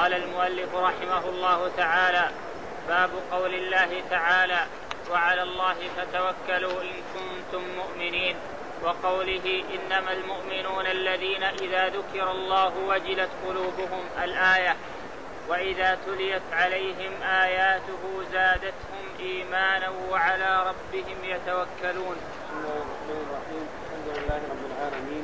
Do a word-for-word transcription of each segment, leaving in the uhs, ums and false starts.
قال المؤلف رحمه الله تعالى: باب قول الله تعالى: وعلى الله فتوكلوا إن كنتم مؤمنين، وقوله: إنما المؤمنون الذين إذا ذكر الله وجلت قلوبهم الآية، وإذا تليت عليهم آياته زادتهم إيمانا وعلى ربهم يتوكلون. بسم الله الرحمن الرحيم. الحمد لله رب العالمين،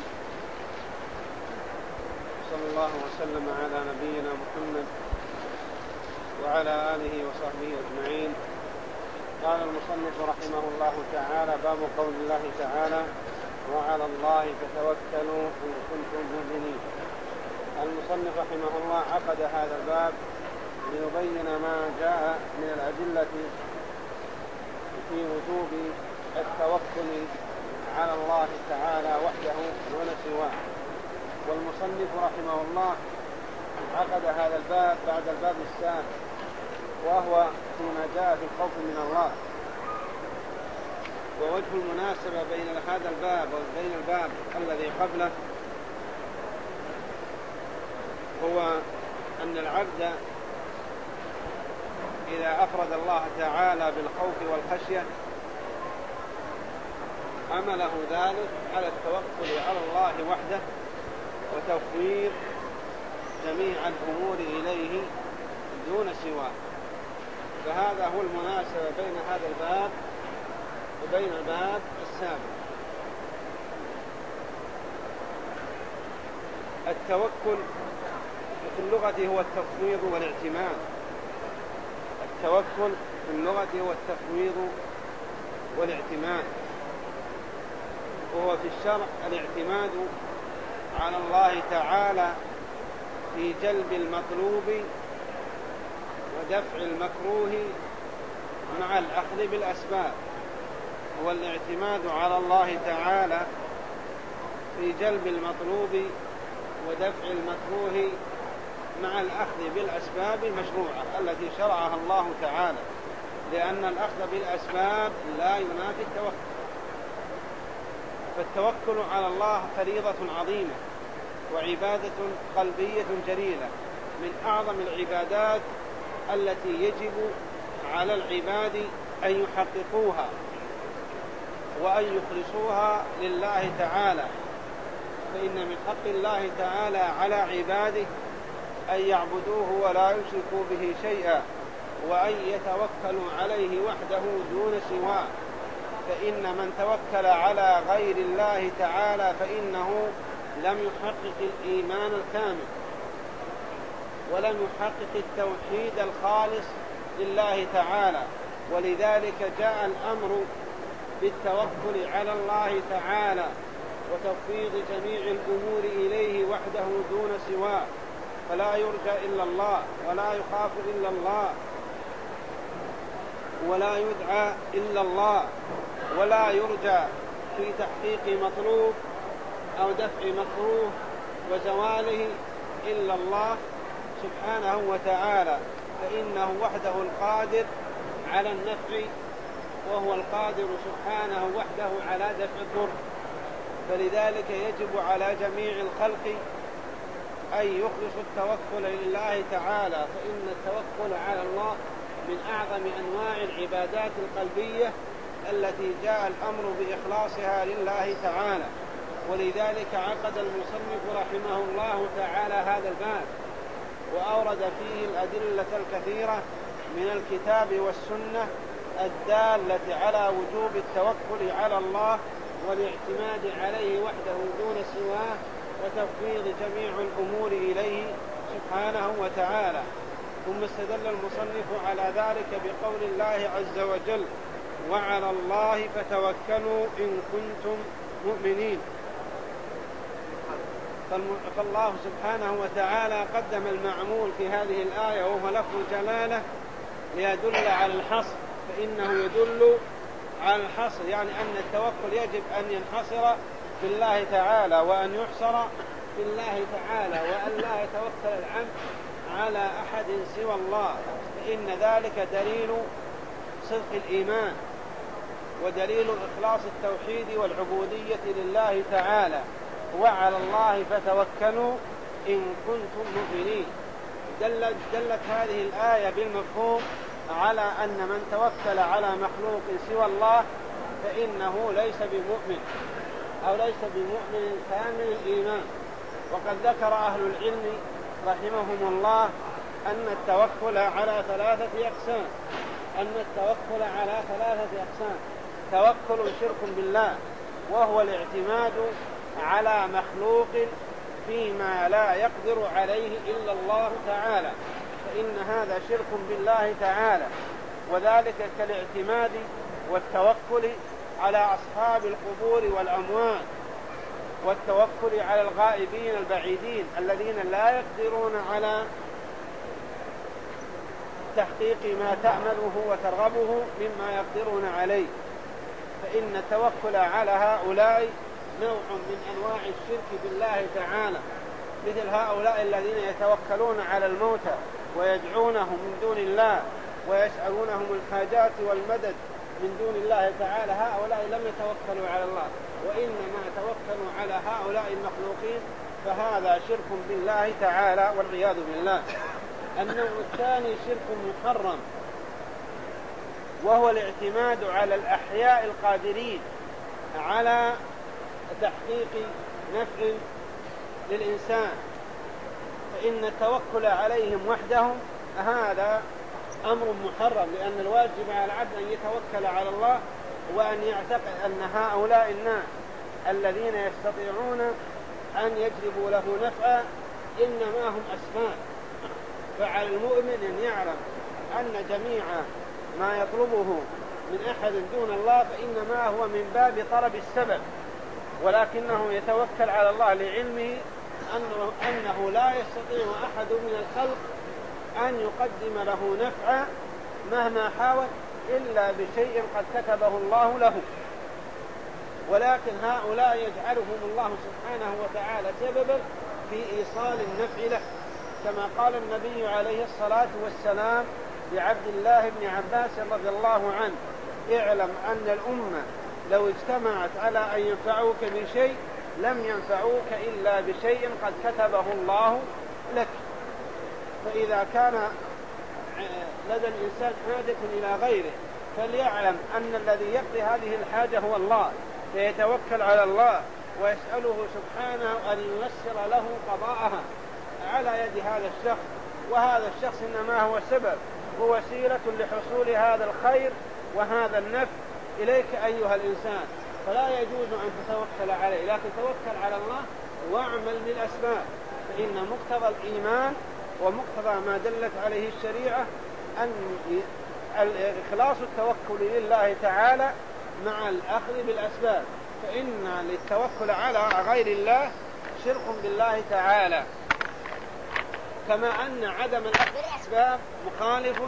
صلى الله وسلم على نبينا محمد وعلى آله وصحبه أجمعين. قال المصنف رحمه الله تعالى: باب قول الله تعالى: وعلى الله فتوكلوا إن كنتم مؤمنين. المصنف رحمه الله عقد هذا الباب ليبين ما جاء من الأدلة في وجوب التوكل على الله تعالى وحده دون سواه. والمصنف رحمه الله عقد هذا الباب بعد الباب السابق، وهو فيما جاء في الخوف من الله. ووجه المناسبة بين هذا الباب وبين الباب الذي قبله هو أن العبد إذا أفرد الله تعالى بالخوف والخشية عمله ذلك على التوكل على الله وحده وتفويض جميع الأمور إليه دون سواه. فهذا هو المناسبة بين هذا الباب وبين الباب السابق. التوكل في اللغة هو التفويض والاعتماد. التوكل في اللغة هو التفويض والاعتماد، وهو في الشرع الاعتماد على الله تعالى في جلب المطلوب ودفع المكروه مع الأخذ بالأسباب. هو الاعتماد على الله تعالى في جلب المطلوب ودفع المكروه مع الأخذ بالأسباب المشروعة التي شرعها الله تعالى، لأن الأخذ بالأسباب لا ينافي التوكل. فالتوكل على الله فريضة عظيمة وعبادة قلبية جليلة من أعظم العبادات التي يجب على العباد أن يحققوها وأن يخلصوها لله تعالى. فإن من حق الله تعالى على عباده أن يعبدوه ولا يشركوا به شيئا، وأن يتوكلوا عليه وحده دون سواه. فإن من توكل على غير الله تعالى فإنه لم يحقق الإيمان الكامل ولم يحقق التوحيد الخالص لله تعالى. ولذلك جاء الأمر بالتوكل على الله تعالى وتفويض جميع الأمور إليه وحده دون سواه، فلا يرجى إلا الله ولا يخاف إلا الله ولا يدعى إلا الله ولا يرجى في تحقيق مطلوب أو دفع مكروه وزواله إلا الله سبحانه وتعالى، فإنه وحده القادر على النفع، وهو القادر سبحانه وحده على دفع الضر. فلذلك يجب على جميع الخلق أن يخلصوا التوكل لله تعالى، فإن التوكل على الله من أعظم أنواع العبادات القلبية التي جاء الأمر بإخلاصها لله تعالى. ولذلك عقد المصنف رحمه الله تعالى هذا الباب وأورد فيه الأدلة الكثيرة من الكتاب والسنة الدالة على وجوب التوكل على الله والاعتماد عليه وحده دون سواه وتفويض جميع الأمور إليه سبحانه وتعالى. ثم استدل المصنف على ذلك بقول الله عز وجل: وعلى الله فتوكلوا إن كنتم مؤمنين. فالله سبحانه وتعالى قدم المعمول في هذه الآية وهو لفظ الجلالة ليدل على الحصر، فإنه يدل على الحصر، يعني أن التوكل يجب أن ينحصر بالله تعالى وأن يحصر بالله تعالى، وأن لا يتوكل العبد على أحد سوى الله، فإن ذلك دليل صدق الإيمان ودليل إخلاص التوحيد والعبودية لله تعالى. وعلى الله فتوكلوا إن كنتم مؤمنين. دلت, دلت هذه الآية بالمفهوم على أن من توكل على مخلوق سوى الله فإنه ليس بمؤمن أو ليس بمؤمن كامل الإيمان. وقد ذكر أهل العلم رحمهم الله أن التوكل على ثلاثة أقسام أن التوكل على ثلاثة أقسام توكل شرك بالله، وهو الاعتماد على مخلوق فيما لا يقدر عليه إلا الله تعالى، فإن هذا شرك بالله تعالى، وذلك كالاعتماد والتوكل على أصحاب القبور والأموات، والتوكل على الغائبين البعيدين الذين لا يقدرون على تحقيق ما تأمله وترغبه مما يقدرون عليه، فإن التوكل على هؤلاء نوع من أنواع الشرك بالله تعالى، مثل هؤلاء الذين يتوكلون على الموتى ويدعونهم من دون الله ويسألونهم الحاجات والمدد من دون الله تعالى، هؤلاء لم يتوكلوا على الله وإنما توكلوا على هؤلاء المخلوقين، فهذا شرك بالله تعالى والعياذ بالله. النوع الثاني شرك محرم، وهو الاعتماد على الأحياء القادرين على تحقيق نفع للإنسان، فإن التوكل عليهم وحدهم هذا أمر محرم، لأن الواجب على العبد أن يتوكل على الله وأن يعتقد أن هؤلاء الناس الذين يستطيعون أن يجلبوا له نفعا إنما هم أسباب. فعلى المؤمن أن يعلم أن جميع ما يطلبه من أحد دون الله فإنما هو من باب طلب السبب، ولكنه يتوكل على الله لعلمه أنه, أنه لا يستطيع أحد من الخلق أن يقدم له نفعا مهما حاول إلا بشيء قد كتبه الله له، ولكن هؤلاء يجعلهم الله سبحانه وتعالى سببا في إيصال النفع له، كما قال النبي عليه الصلاة والسلام لعبد الله بن عباس رضي الله عنه: اعلم أن الأمة لو اجتمعت على أن ينفعوك بشيء لم ينفعوك إلا بشيء قد كتبه الله لك. فإذا كان لدى الإنسان حاجة إلى غيره فليعلم أن الذي يقضي هذه الحاجة هو الله، فيتوكل على الله ويسأله سبحانه أن ييسر له قضاءها على يد هذا الشخص، وهذا الشخص إنما هو سبب ووسيلة لحصول هذا الخير وهذا النفع إليك أيها الإنسان، فلا يجوز أن تتوكل عليه، لكن توكل على الله واعمل بالأسباب، فإن مقتضى الإيمان ومقتضى ما دلت عليه الشريعة أن إخلاص التوكل لله تعالى مع الأخذ بالأسباب، فإن للتوكل على غير الله شرك بالله تعالى، كما أن عدم الأخذ بالأسباب مخالف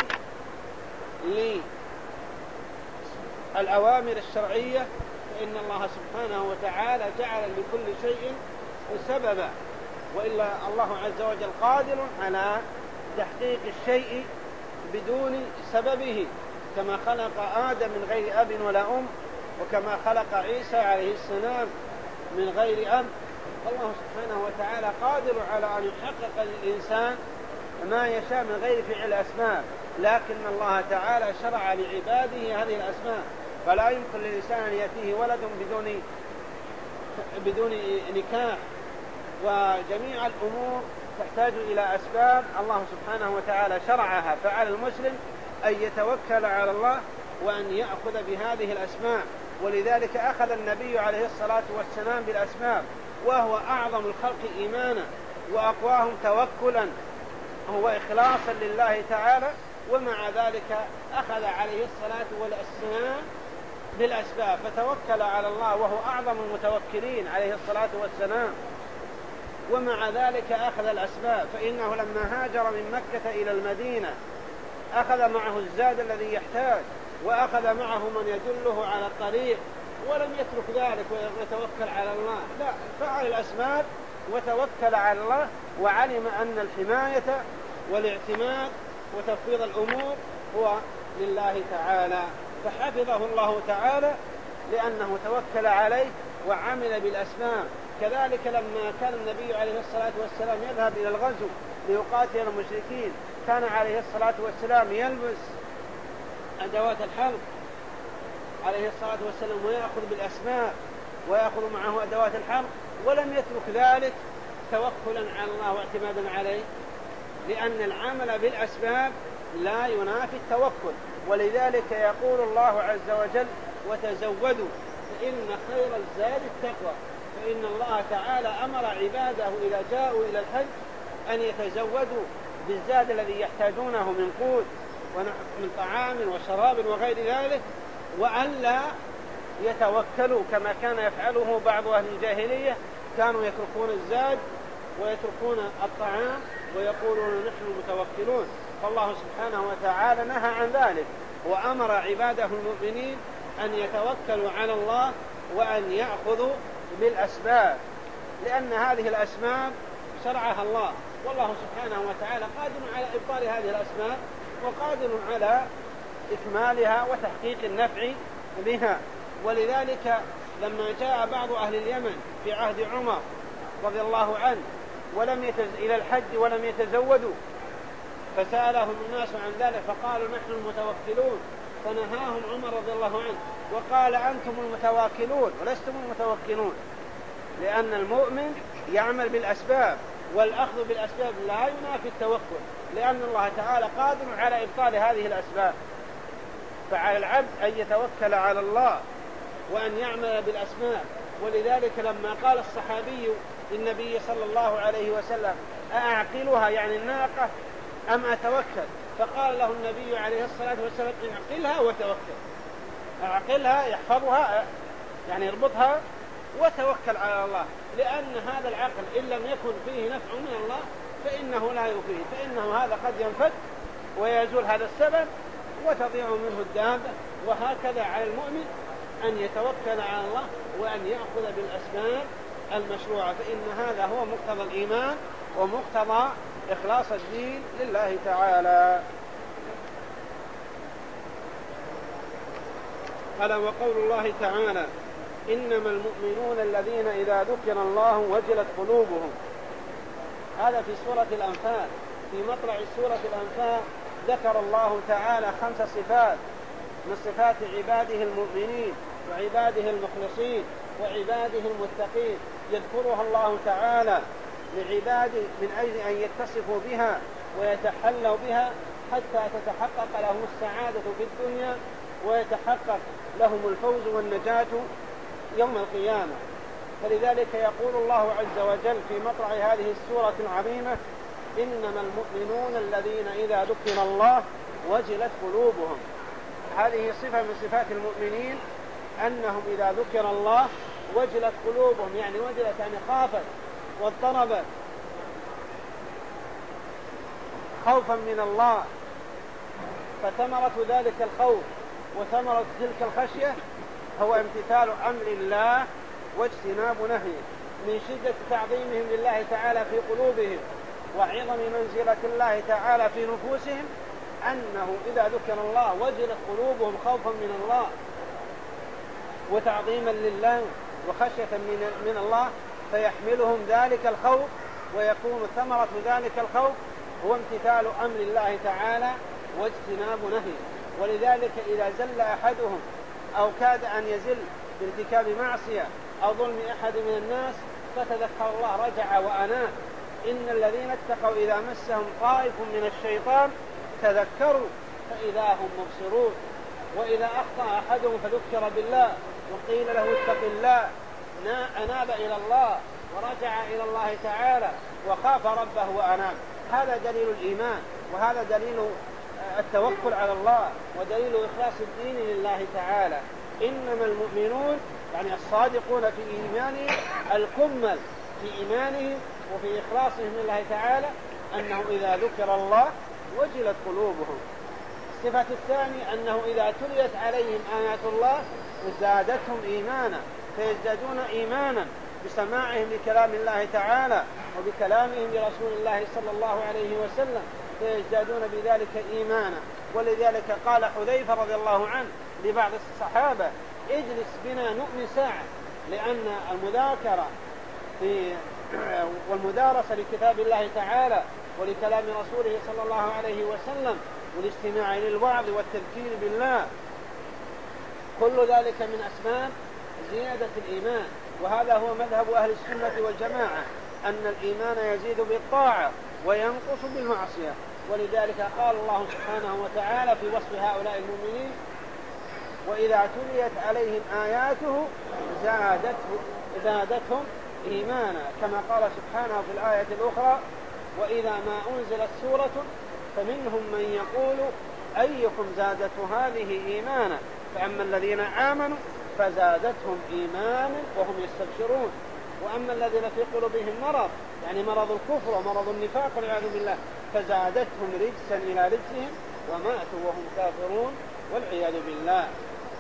للأوامر الشرعية، فإن الله سبحانه وتعالى جعل لكل شيء سببا، وإلا الله عز وجل قادر على تحقيق الشيء بدون سببه، كما خلق آدم من غير أب ولا أم، وكما خلق عيسى عليه السلام من غير أب. الله سبحانه وتعالى قادر على أن يحقق للإنسان ما يشاء من غير فعل أسباب، لكن الله تعالى شرع لعباده هذه الأسباب، فلا يمكن للإنسان أن يأتيه ولد بدون بدون نكاح، وجميع الأمور تحتاج إلى أسباب الله سبحانه وتعالى شرعها، فعلى المسلم أن يتوكل على الله وأن يأخذ بهذه الأسباب، ولذلك أخذ النبي عليه الصلاة والسلام بالأسباب، وهو أعظم الخلق إيمانا وأقواهم توكلا، هو إخلاصا لله تعالى، ومع ذلك أخذ عليه الصلاة والسلام بالأسباب، فتوكل على الله وهو أعظم المتوكلين عليه الصلاة والسلام، ومع ذلك أخذ الأسباب، فإنه لما هاجر من مكة إلى المدينة أخذ معه الزاد الذي يحتاج، وأخذ معه من يدله على الطريق، ولم يترك ذلك ويتوكل على الله، لا، فعل الأسباب وتوكل على الله، وعلم أن الحماية والاعتماد وتفويض الأمور هو لله تعالى، فحفظه الله تعالى لأنه توكل عليه وعمل بالأسباب. كذلك لما كان النبي عليه الصلاة والسلام يذهب إلى الغزو ليقاتل المشركين كان عليه الصلاة والسلام يلبس أدوات الحرب عليه الصلاة والسلام ويأخذ بالأسباب ويأخذ معه أدوات الحرب، ولم يترك ذلك توكلا على الله واعتمادا عليه، لأن العمل بالأسباب لا ينافي التوكل. ولذلك يقول الله عز وجل: وتزودوا فإن خير الزاد التقوى. فإن الله تعالى أمر عباده إذا جاءوا إلى الحج أن يتزودوا بالزاد الذي يحتاجونه من قوت ومن طعام وشراب وغير ذلك، وأن لا يتوكلوا كما كان يفعله بعض أهل الجاهلية، كانوا يتركون الزاد ويتركون الطعام ويقولون نحن متوكلون. فالله سبحانه وتعالى نهى عن ذلك وأمر عباده المؤمنين أن يتوكلوا على الله وأن يأخذوا بالأسباب، لأن هذه الأسباب شرعها الله، والله سبحانه وتعالى قادر على إبطال هذه الأسباب وقادر على إكمالها وتحقيق النفع بها. ولذلك لما جاء بعض أهل اليمن في عهد عمر رضي الله عنه ولم يتز... إلى الحج ولم يتزودوا، فسألهم الناس عن ذلك فقالوا نحن المتوكلون، فنهاهم عمر رضي الله عنه وقال أنتم المتواكلون ولستم المتوكلون، لأن المؤمن يعمل بالأسباب، والأخذ بالأسباب لا ينافي التوكل، لأن الله تعالى قادر على إبطال هذه الأسباب. فعلى العبد أن يتوكل على الله وأن يعمل بالأسباب. ولذلك لما قال الصحابي للنبي صلى الله عليه وسلم: أأعقلها يعني الناقة أم أتوكل؟ فقال له النبي عليه الصلاة والسلام: اعقلها وتوكل. أعقلها يحفظها يعني يربطها وتوكل على الله، لأن هذا العقل إن لم يكن فيه نفع من الله فإنه لا يفيد، فإنه هذا قد ينفك ويزول هذا السبب وتضيع منه الدابة. وهكذا على المؤمن أن يتوكل على الله وأن يأخذ بالأسباب المشروعة، فإن هذا هو مقتضى الإيمان ومقتضى إخلاص الدين لله تعالى. قال: وقول الله تعالى: إنما المؤمنون الذين إذا ذكر الله وجلت قلوبهم. هذا في سورة الأنفال. في مطلع سورة الأنفال ذكر الله تعالى خمس صفات من صفات عباده المؤمنين وعباده المخلصين وعباده المتقين، يذكرها الله تعالى لعباده من أجل أن يتصفوا بها ويتحلوا بها حتى تتحقق لهم السعادة في الدنيا ويتحقق لهم الفوز والنجاة يوم القيامة. فلذلك يقول الله عز وجل في مطلع هذه السورة العظيمة: إنما المؤمنون الذين إذا ذكر الله وجلت قلوبهم. هذه صفة من صفات المؤمنين، أنهم إذا ذكر الله وجلت قلوبهم، يعني وجلت يعني خافت واضطربت خوفا من الله. فثمرة ذلك الخوف وثمرة تلك الخشية هو امتثال أمر الله واجتناب نهيه، من شدة تعظيمهم لله تعالى في قلوبهم وعظم منزلة الله تعالى في نفوسهم، أنه إذا ذكر الله وجلت قلوبهم خوفا من الله وتعظيما لله وخشية من, من الله، فيحملهم ذلك الخوف ويكون ثمرة ذلك الخوف هو امتثال أمر الله تعالى واجتناب نهيه. ولذلك إذا زل أحدهم أو كاد أن يزل بارتكاب معصية أو ظلم أحد من الناس فتذكر الله رجع وأناب. إن الذين اتقوا إذا مسهم طائف من الشيطان تذكروا فإذا هم مبصرون. وإذا أخطأ أحدهم فذكر بالله وقيل له اتق الله أناب إلى الله ورجع إلى الله تعالى وخاف ربه وأناب. هذا دليل الإيمان، وهذا دليل التوكل على الله، ودليل إخلاص الدين لله تعالى. إنما المؤمنون يعني الصادقون في إيمانهم، الكمل في إيمانهم وفي إخلاصهم لله تعالى، أنه إذا ذكر الله وجلت قلوبهم. الصفة الثانية أنه إذا تليت عليهم آيات الله زادتهم إيمانا، فيزدادون إيمانا بسماعهم لكلام الله تعالى وبكلامهم لرسول الله صلى الله عليه وسلم، فيزدادون بذلك إيمانا. ولذلك قال حذيفة رضي الله عنه لبعض الصحابة: اجلس بنا نؤمن ساعة، لأن المذاكرة في والمدارسة لكتاب الله تعالى ولكلام رسوله صلى الله عليه وسلم والاستماع للوعظ والتذكير بالله، كل ذلك من أسباب زيادة الإيمان. وهذا هو مذهب أهل السنة والجماعة، أن الإيمان يزيد بالطاعة وينقص بالمعصية. ولذلك قال الله سبحانه وتعالى في وصف هؤلاء المؤمنين: وإذا تليت عليهم آياته زادته زادتهم إيمانا، كما قال سبحانه في الآية الأخرى: وإذا ما أنزلت سورة فمنهم من يقول أيكم زادته هذه إيمانا، فأما الذين آمنوا فزادتهم إيمانا وهم يستبشرون، وأما الذين في قلوبهم مرض، يعني مرض الكفر ومرض النفاق والعياذ بالله، فزادتهم رجسا إلى رجسهم وماتوا وهم كافرون والعياذ بالله.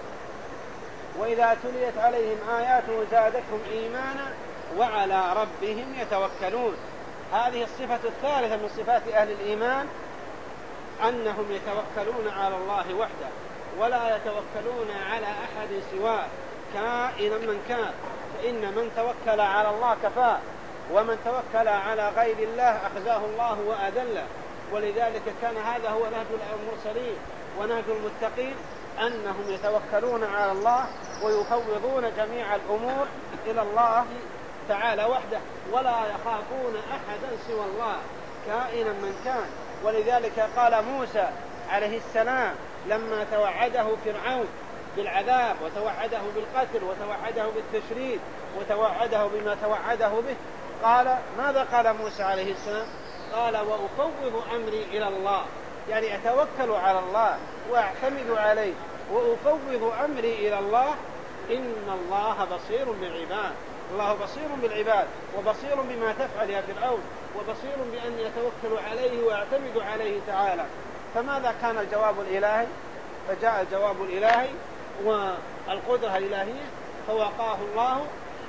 وإذا تليت عليهم آياته زادتهم إيمانا وعلى ربهم يتوكلون. هذه الصفة الثالثة من صفات أهل الإيمان، أنهم يتوكلون على الله وحده ولا يتوكلون على أحد سواه كائنا من كان، فإن من توكل على الله كفاه، ومن توكل على غير الله أخزاه الله وأذله. ولذلك كان هذا هو نهج المرسلين ونهج المتقين، أنهم يتوكلون على الله ويفوضون جميع الأمور إلى الله تعالى وحده، ولا يخافون أحدا سوى الله كائنا من كان. ولذلك قال موسى عليه السلام لما توعده فرعون بالعذاب وتوعده بالقتل وتوعده بالتشريد وتوعده بما توعده به، قال ماذا قال موسى عليه السلام؟ قال: وأفوض أمري إلى الله، يعني أتوكل على الله وأعتمد عليه وأفوض أمري إلى الله، إن الله بصير بالعباد. الله بصير بالعباد وبصير بما تفعل يا فرعون، وبصير بأن يتوكل عليه ويعتمد عليه تعالى. فماذا كان الجواب الإلهي؟ فجاء الجواب الإلهي والقدرة الإلهية، فوقاه الله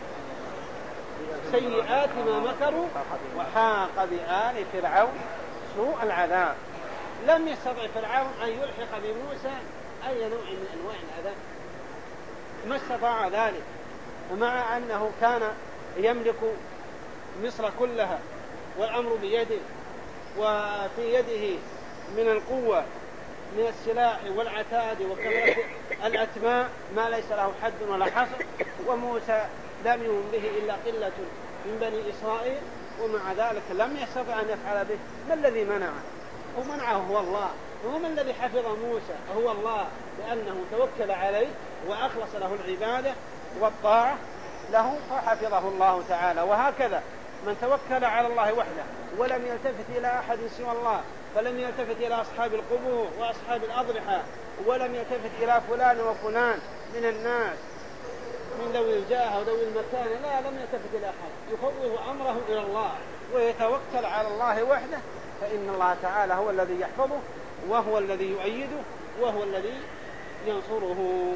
سيئات ما مكروا وحاق بآل فرعون سوء العذاب. لم يستطع فرعون أن يلحق بموسى أي نوع من أنواع العذاب، ما استطاع ذلك، ومع أنه كان يملك مصر كلها والأمر بيده، وفي يده من القوة من السلاح والعتاد وكثرة الأتماء ما ليس له حد ولا حصر، وموسى لم يؤمن به إلا قلة من بني إسرائيل، ومع ذلك لم يستطع أن يفعل به. ما الذي منعه؟ ومنعه هو الله. وما الذي حفظ موسى؟ هو الله، لأنه توكل عليه وأخلص له العبادة والطاعة له فحفظه الله تعالى. وهكذا من توكل على الله وحده ولم يلتفت إلى أحد سوى الله، فلم يلتفت إلى أصحاب القبور وأصحاب الأضرحة، ولم يلتفت إلى فلان وفلان من الناس من ذوي الجاه وذوي المكانة، لا، لم يلتفت إلى أحد، يفوض أمره إلى الله ويتوكل على الله وحده، فإن الله تعالى هو الذي يحفظه وهو الذي يؤيده وهو الذي ينصره.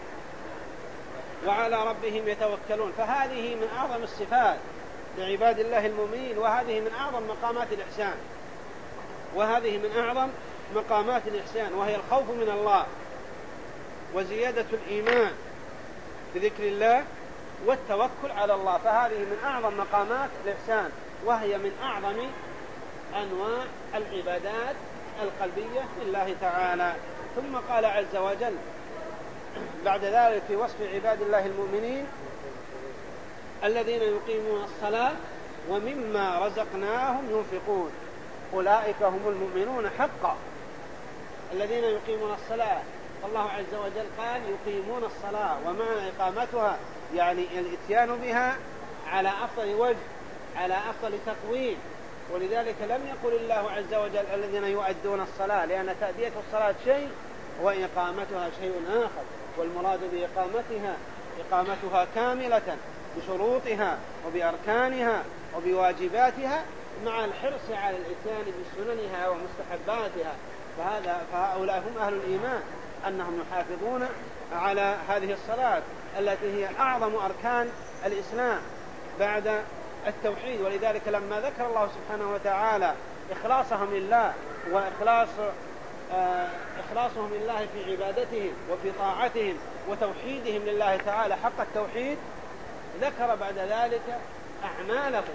وعلى ربهم يتوكلون، فهذه من أعظم الصفات لعباد الله المؤمنين، وهذه من أعظم مقامات الإحسان، وهذه من أعظم مقامات الإحسان، وهي الخوف من الله وزيادة الإيمان بذكر الله والتوكل على الله. فهذه من أعظم مقامات الإحسان، وهي من أعظم أنواع العبادات القلبية لله تعالى. ثم قال عز وجل بعد ذلك في وصف عباد الله المؤمنين: الذين يقيمون الصلاة ومما رزقناهم ينفقون، أولئك هم المؤمنون حقا. الذين يقيمون الصلاة، الله عز وجل قال يقيمون الصلاة، ومعنى إقامتها يعني الاتيان بها على أفضل وجه، على أفضل تقويم. ولذلك لم يقل الله عز وجل الذين يؤدون الصلاة، لأن تأدية الصلاة شيء وإقامتها شيء آخر، والمراد بإقامتها إقامتها كاملة بشروطها وبأركانها وبواجباتها، مع الحرص على الإتيان بسننها ومستحباتها. فهذا فهؤلاء هم أهل الإيمان، أنهم يحافظون على هذه الصلاة التي هي أعظم أركان الإسلام بعد التوحيد. ولذلك لما ذكر الله سبحانه وتعالى إخلاصهم لله وإخلاص آه إخلاصهم لله في عبادتهم وفي طاعتهم وتوحيدهم لله تعالى حق التوحيد، ذكر بعد ذلك أعمالهم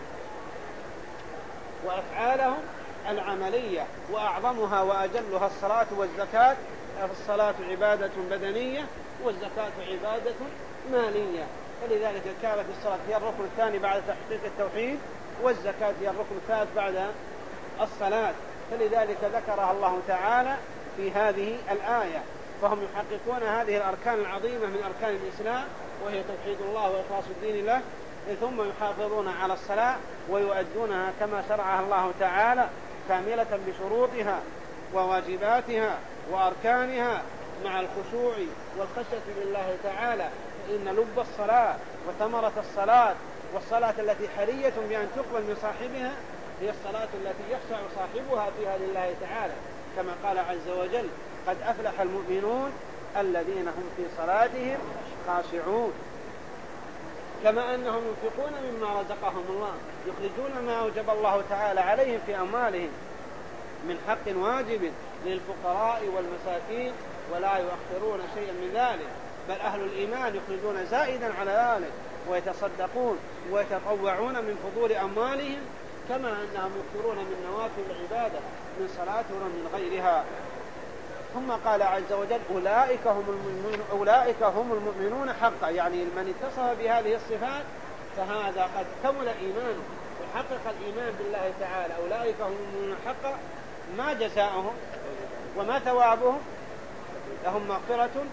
وأفعالهم العملية، وأعظمها وأجلها الصلاة والزكاة. الصلاة عبادة بدنية والزكاة عبادة مالية، فلذلك كانت الصلاة هي الركن الثاني بعد تحقيق التوحيد، والزكاة هي الركن الثالث بعد الصلاة، فلذلك ذكرها الله تعالى في هذه الآية. فهم يحققون هذه الأركان العظيمة من أركان الإسلام، وهي توحيد الله وإخلاص الدين له، ثم يحافظون على الصلاة ويؤدونها كما شرعها الله تعالى كاملة بشروطها وواجباتها وأركانها مع الخشوع والخشية لله تعالى. فإن لب الصلاة وثمرة الصلاة والصلاة التي حرية بأن تقبل من صاحبها هي الصلاة التي يخشع صاحبها فيها لله تعالى، كما قال عز وجل: قد أفلح المؤمنون الذين هم في صلاتهم خاشعون. كما أنهم ينفقون مما رزقهم الله، يخرجون ما أوجب الله تعالى عليهم في أموالهم من حق واجب للفقراء والمساكين، ولا يؤخرون شيئا من ذلك، بل أهل الإيمان يخرجون زائدا على ذلك ويتصدقون ويتطوعون من فضول أموالهم، كما أنهم يكثرون من نوافل العبادة من صلاة ومن غيرها. ثم قال عز وجل: أولئك هم المؤمنون, أولئك هم المؤمنون حقا، يعني من اتصف بهذه الصفات فهذا قد كمل إيمانه وحقق الإيمان بالله تعالى. أولئك هم المؤمنون حقا، ما جزاؤهم وما ثوابهم؟ لهم مغفرة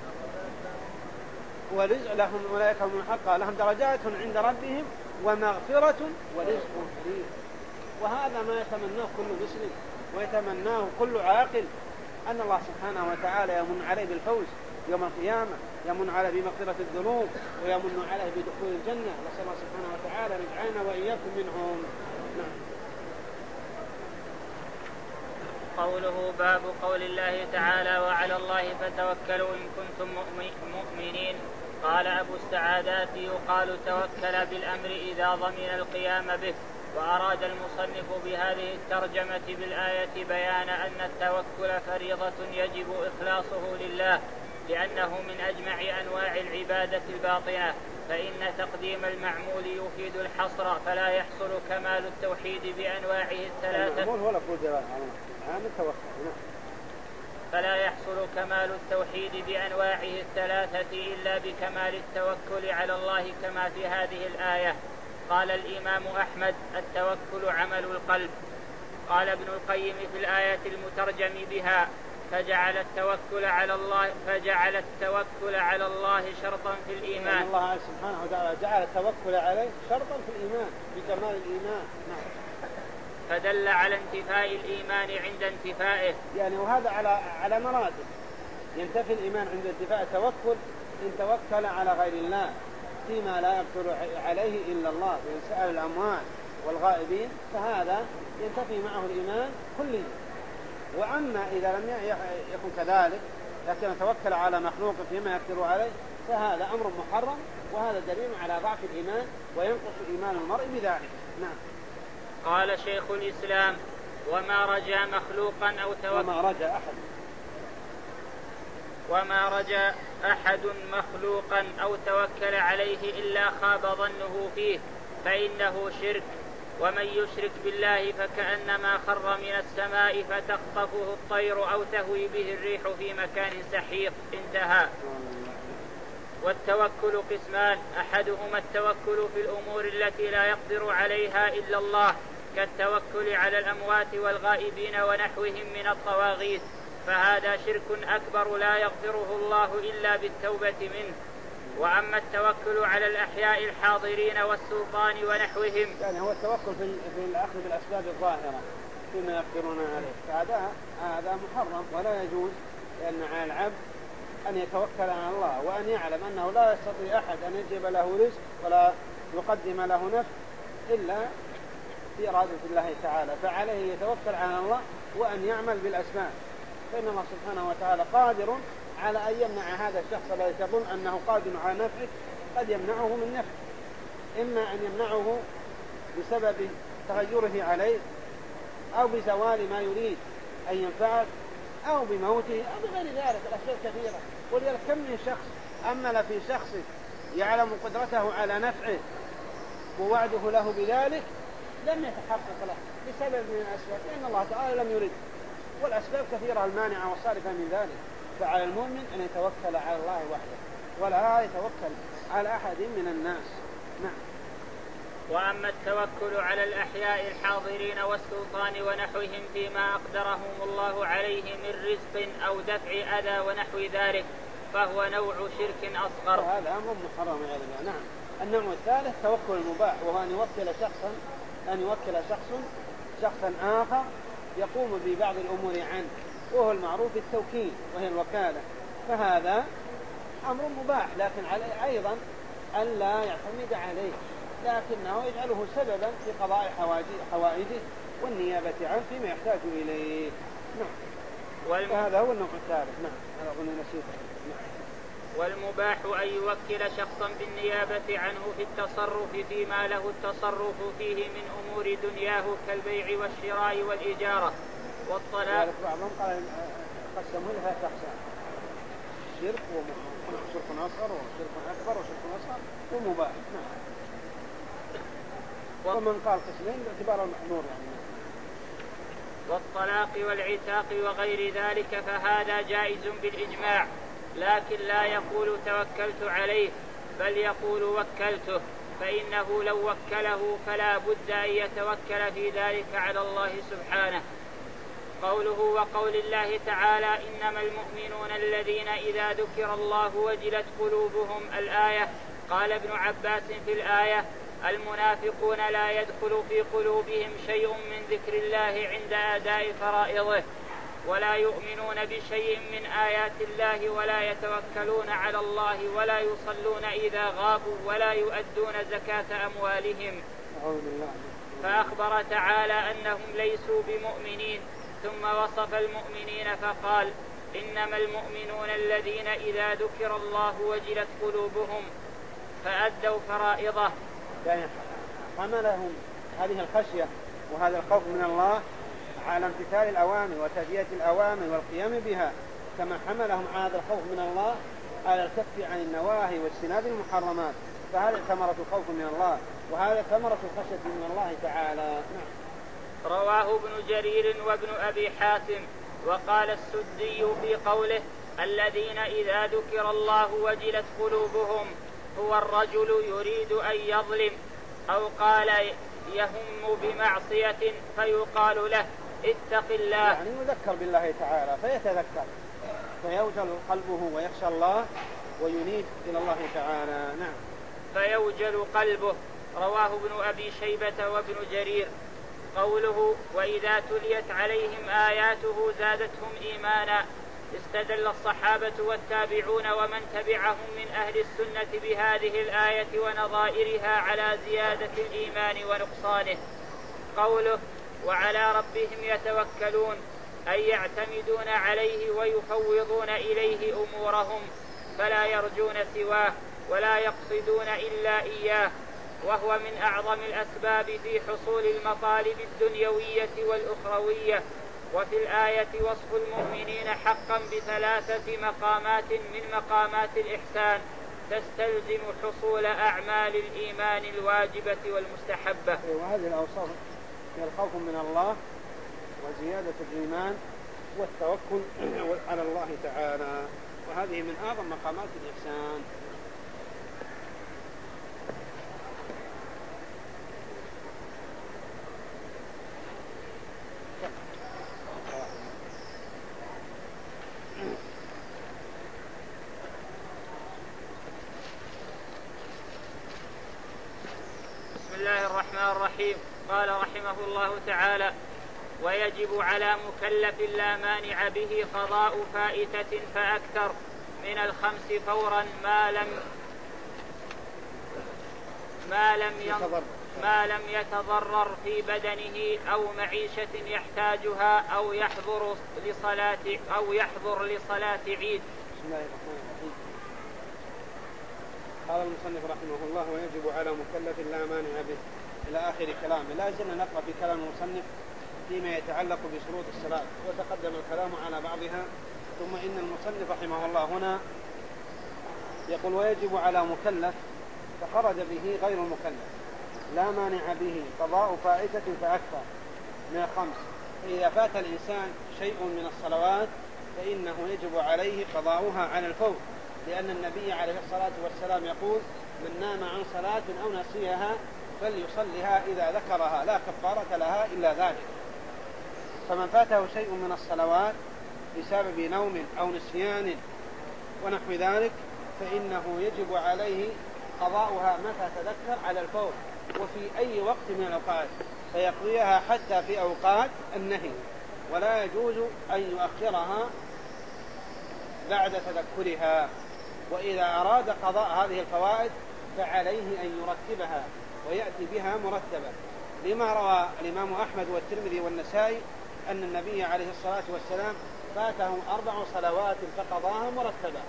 ورزق، لهم أولئك هم حقا لهم درجات عند ربهم ومغفرة ورزق كريم. وهذا ما يتمناه كل مسلم ويتمناه كل عاقل، أن الله سبحانه وتعالى يمن عليه بالفوز يوم القيامة، يمن عليه بمغفرة الذنوب، ويمن عليه بدخول الجنة. نسأل الله سبحانه وتعالى أن يجعلنا وإياكم منهم. نعم. قوله: باب قول الله تعالى: وعلى الله فتوكلوا إن كنتم مؤمنين. قال أبو السعادات: يقال توكل بالأمر إذا ضمن القيام به. وأراد المصنف بهذه الترجمة بالآية بيان أن التوكل فريضة يجب إخلاصه لله، لأنه من أجمع أنواع العبادة الباطنة، فإن تقديم المعمول يفيد الحصر، فلا يحصل كمال التوحيد بأنواعه الثلاثة فلا يحصل كمال التوحيد بأنواعه الثلاثة إلا بكمال التوكل على الله، كما في هذه الآية. قال الإمام أحمد: التوكل عمل القلب. قال ابن القيم في الآية المترجم بها: فجعل التوكل على الله فجعل التوكل على الله شرطا في الإيمان. الله سبحانه وتعالى جعل التوكل عليه شرطا في الإيمان بكمال الإيمان. نعم. فدل على انتفاء الإيمان عند انتفائه، يعني وهذا على على مراتب. ينتفي الإيمان عند انتفاء التوكل إن توكل على غير الله فيما لا يقدر عليه إلا الله، وإن سأل الأموات والغائبين فهذا ينتفي معه الإيمان كلي. وأما إذا لم يكن كذلك لكن توكل على مخلوق فيما يقدر عليه فهذا أمر محرم، وهذا دليل على ضعف الإيمان وينقص إيمان المرء بذلك. نعم. قال شيخ الإسلام: وما رجا مخلوقا أو توكل وما رجا أحد وما رجا أحد مخلوقا أو توكل عليه إلا خاب ظنه فيه، فإنه شرك. ومن يشرك بالله فكأنما خر من السماء فتخطفه الطير أو تهوي به الريح في مكان سحيق. انتهى. والتوكل قسمان: أحدهما التوكل في الأمور التي لا يقدر عليها إلا الله، كالتوكل على الأموات والغائبين ونحوهم من الطواغيت، فهذا شرك أكبر لا يغفره الله إلا بالتوبة منه. وأما التوكل على الأحياء الحاضرين والسلطان ونحوهم، يعني هو التوكل في الأخذ بالأسباب الظاهرة فيما يقدرون عليه، فهذا هذا محرم ولا يجوز، لأن على العبد أن يتوكل على الله وأن يعلم أنه لا يستطيع أحد أن يجيب له رزق ولا يقدم له نفع إلا في إرادة الله تعالى، فعليه يتوكل على الله وأن يعمل بالأسباب، فإن الله سبحانه وتعالى قادر على أن يمنع هذا الشخص الذي تظن أنه قادر على نفعه، قد يمنعه من نفعه، إما أن يمنعه بسبب تغيره عليه أو بزوال ما يريد أن ينفعك أو بموته أو بغير ذلك، الأشياء كثيرة. ولذلك كم من شخص أمل في شخص يعلم قدرته على نفعه ووعده له بذلك لم يتحقق له بسبب من الأسباب، لأن الله تعالى لم يرد، والأسباب كثيرة المانعة والصارفة من ذلك. فعلى المؤمن أن يتوكل على الله وحده ولا يتوكل على أحد من الناس. نعم. وأما التوكل على الأحياء الحاضرين والسلطان ونحوهم فيما أقدرهم الله عليه من رزق أو دفع أذى ونحو ذلك فهو نوع شرك أصغر. هذا أمر محرم يا الله. نعم. النوع الثالث توكل المباح، وهو أن يوكل شخصا أن يوكل شخص شخصا آخر يقوم ببعض الأمور عنه، وهو المعروف بالتوكيل وهي الوكالة، فهذا أمر مباح، لكن أيضا أن لا يعتمد عليه، لكنه يجعله سببا في قضاء حوائجه والنيابة عنه فيما يحتاج إليه. نعم. والم... هذا هو النوع الثالث. نعم. هذا أظن نسيته. نعم. والمباح أن يوكل شخصا بالنيابة عنه في التصرف فيما له التصرف فيه من أمور دنياه كالبيع والشراء والإجارة والطلاق. بعضهم قال قسموا لها تقسام: شرك وشرك أصغر وشرك أكبر وشرك أصغر ومباح. نعم. ومن قال قسمين باعتبار المحظور يعني. والطلاق والعتاق وغير ذلك فهذا جائز بالإجماع، لكن لا يقول توكلت عليه بل يقول وكلته، فإنه لو وكله فلا بد أن يتوكل في ذلك على الله سبحانه. قوله وقول الله تعالى إنما المؤمنون الذين إذا ذكر الله وجلت قلوبهم الآية. قال ابن عباس في الآية المنافقون لا يدخل في قلوبهم شيء من ذكر الله عند أداء فرائضه، ولا يؤمنون بشيء من آيات الله، ولا يتوكلون على الله، ولا يصلون إذا غابوا، ولا يؤدون زكاة أموالهم. فأخبر تعالى أنهم ليسوا بمؤمنين، ثم وصف المؤمنين فقال إنما المؤمنون الذين إذا ذكر الله وجلت قلوبهم فأدوا فرائضه. يعني حملهم هذه الخشية وهذا الخوف من الله على امتثال الأوامر وتأدية الأوامر والقيام بها، كما حملهم هذا الخوف من الله على الكف عن النواهي واجتناب المحرمات، فهذا ثمرة الخوف من الله، وهذا ثمرة الخشية من الله تعالى. نعم. رواه ابن جرير وابن أبي حاتم. وقال السدي في قوله الذين إذا ذكر الله وجلت قلوبهم هو الرجل يريد أن يظلم، أو قال يهم بمعصية فيقال له اتق الله، يعني يذكر بالله تعالى فيتذكر فيوجل قلبه ويخشى الله وينيب إلى الله تعالى. نعم. فيوجل قلبه. رواه ابن أبي شيبة وابن جرير. قوله وإذا تليت عليهم آياته زادتهم إيمانا. استدل الصحابة والتابعون ومن تبعهم من أهل السنة بهذه الآية ونظائرها على زيادة الإيمان ونقصانه. قوله وعلى ربهم يتوكلون أي يعتمدون عليه ويفوضون إليه أمورهم، فلا يرجون سواه ولا يقصدون إلا إياه، وهو من أعظم الأسباب في حصول المطالب الدنيوية والأخروية. وفي الآية وصف المؤمنين حقا بثلاثة مقامات من مقامات الإحسان تستلزم حصول أعمال الإيمان الواجبة والمستحبة. وهذه الأوصاف هي الخوف من الله وزيادة الإيمان والتوكل على الله تعالى، وهذه من أعظم مقامات الإحسان. بسم الله الرحمن الرحيم. قال رحمه الله تعالى ويجب على مكلف لا مانع به قضاء فائتة فأكثر من الخمس فورا ما لم ما لم ما لم يتضرر في بدنه أو معيشة يحتاجها أو يحضر لصلاة أو يحضر لصلاة عيد. بسم الله الرحمن الرحيم. قال المصنف رحمه الله ويجب على مكلف لا مانع به إلى آخر كلامه. لا زلنا نقرأ في كلام المصنف فيما يتعلق بشروط الصلاة، وتقدم الكلام على بعضها، ثم إن المصنف رحمه الله هنا يقول ويجب على مكلف، فخرج به غير المكلف، لا مانع به قضاء فائتة فأكثر من الخمس. فإذا فات الإنسان شيء من الصلوات فإنه يجب عليه قضاؤها على الفور، لأن النبي عليه الصلاة والسلام يقول: من نام عن صلاة أو نسيها فليصلها إذا ذكرها لا كفارة لها إلا ذلك. فمن فاته شيء من الصلوات بسبب نوم أو نسيان ونحو ذلك فإنه يجب عليه قضاؤها متى تذكر على الفور وفي أي وقت من الأوقات، فيقضيها حتى في أوقات النهي، ولا يجوز أن يؤخرها بعد تذكرها. وإذا أراد قضاء هذه الفوائد فعليه أن يرتبها ويأتي بها مرتبة، لما روى الإمام أحمد والترمذي والنسائي أن النبي عليه الصلاة والسلام فاته أربع صلوات فقضاها مرتبة.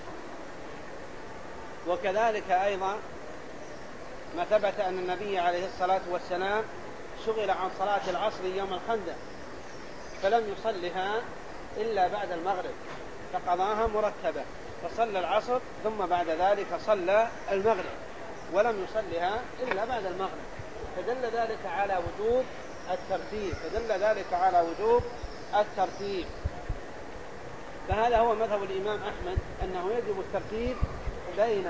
وكذلك أيضا ما ثبت أن النبي عليه الصلاة والسلام شغل عن صلاة العصر يوم الخندق فلم يصلها إلا بعد المغرب فقضاها مرتبة، فصلى العصر ثم بعد ذلك صلى المغرب ولم يصلها إلا بعد المغرب، فدل ذلك على وجوب الترتيب فدل ذلك على وجوب الترتيب فهذا هو مذهب الإمام أحمد أنه يجب الترتيب بين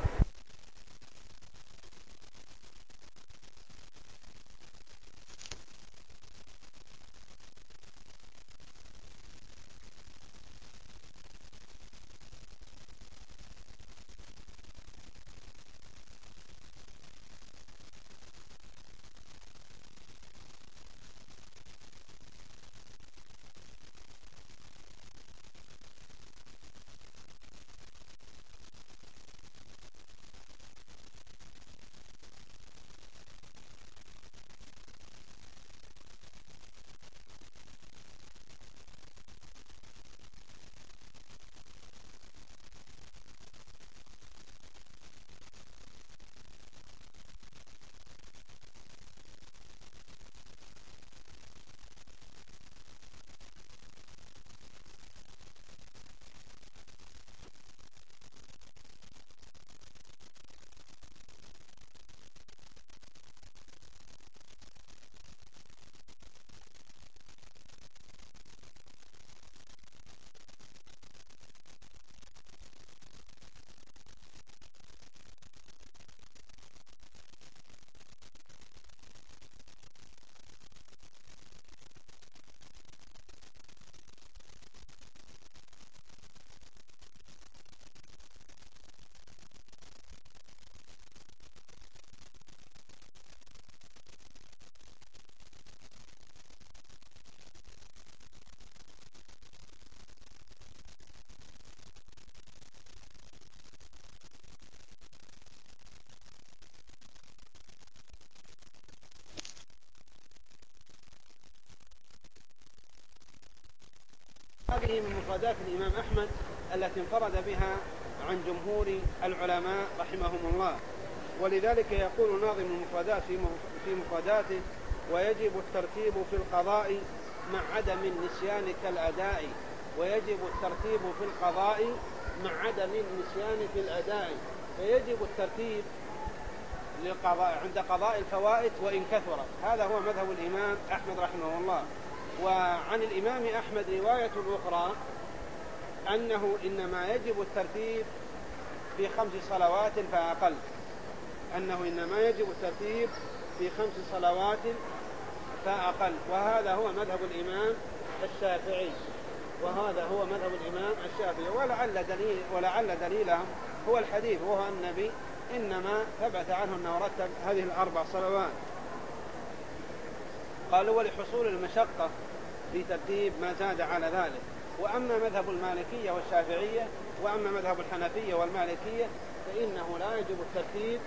هذه من مفردات الإمام أحمد التي انفرد بها عن جمهور العلماء رحمهم الله. ولذلك يقول ناظم المفردات في مفرداته: ويجب الترتيب في القضاء مع عدم النسيان كالأداء ويجب الترتيب في القضاء مع عدم النسيان في الأداء فيجب الترتيب للقضاء عند قضاء الفوائد وإن كثرت. هذا هو مذهب الإمام أحمد رحمه الله. وعن الإمام أحمد رواية أخرى أنه إنما يجب الترتيب في خمس صلوات فأقل أنه إنما يجب الترتيب في خمس صلوات فأقل وهذا هو مذهب الإمام الشافعي وهذا هو مذهب الإمام الشافعي ولعل دليل ولعل دليلهم هو الحديث وهو النبي إنما ثبت عنه أنه رتب هذه الأربع صلوات. قالوا: ولحصول المشقة في ترتيب ما زاد على ذلك. وأما مذهب المالكية والشافعية وأما مذهب الحنفية والمالكية فإنه لا يجب الترتيب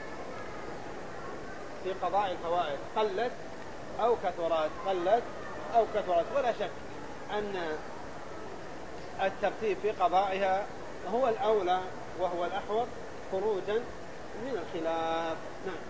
في قضاء الفوائد قلت أو كثرت قلت أو كثرت ولا شك أن الترتيب في قضائها هو الأولى وهو الأحوط خروجا من الخلاف. نعم.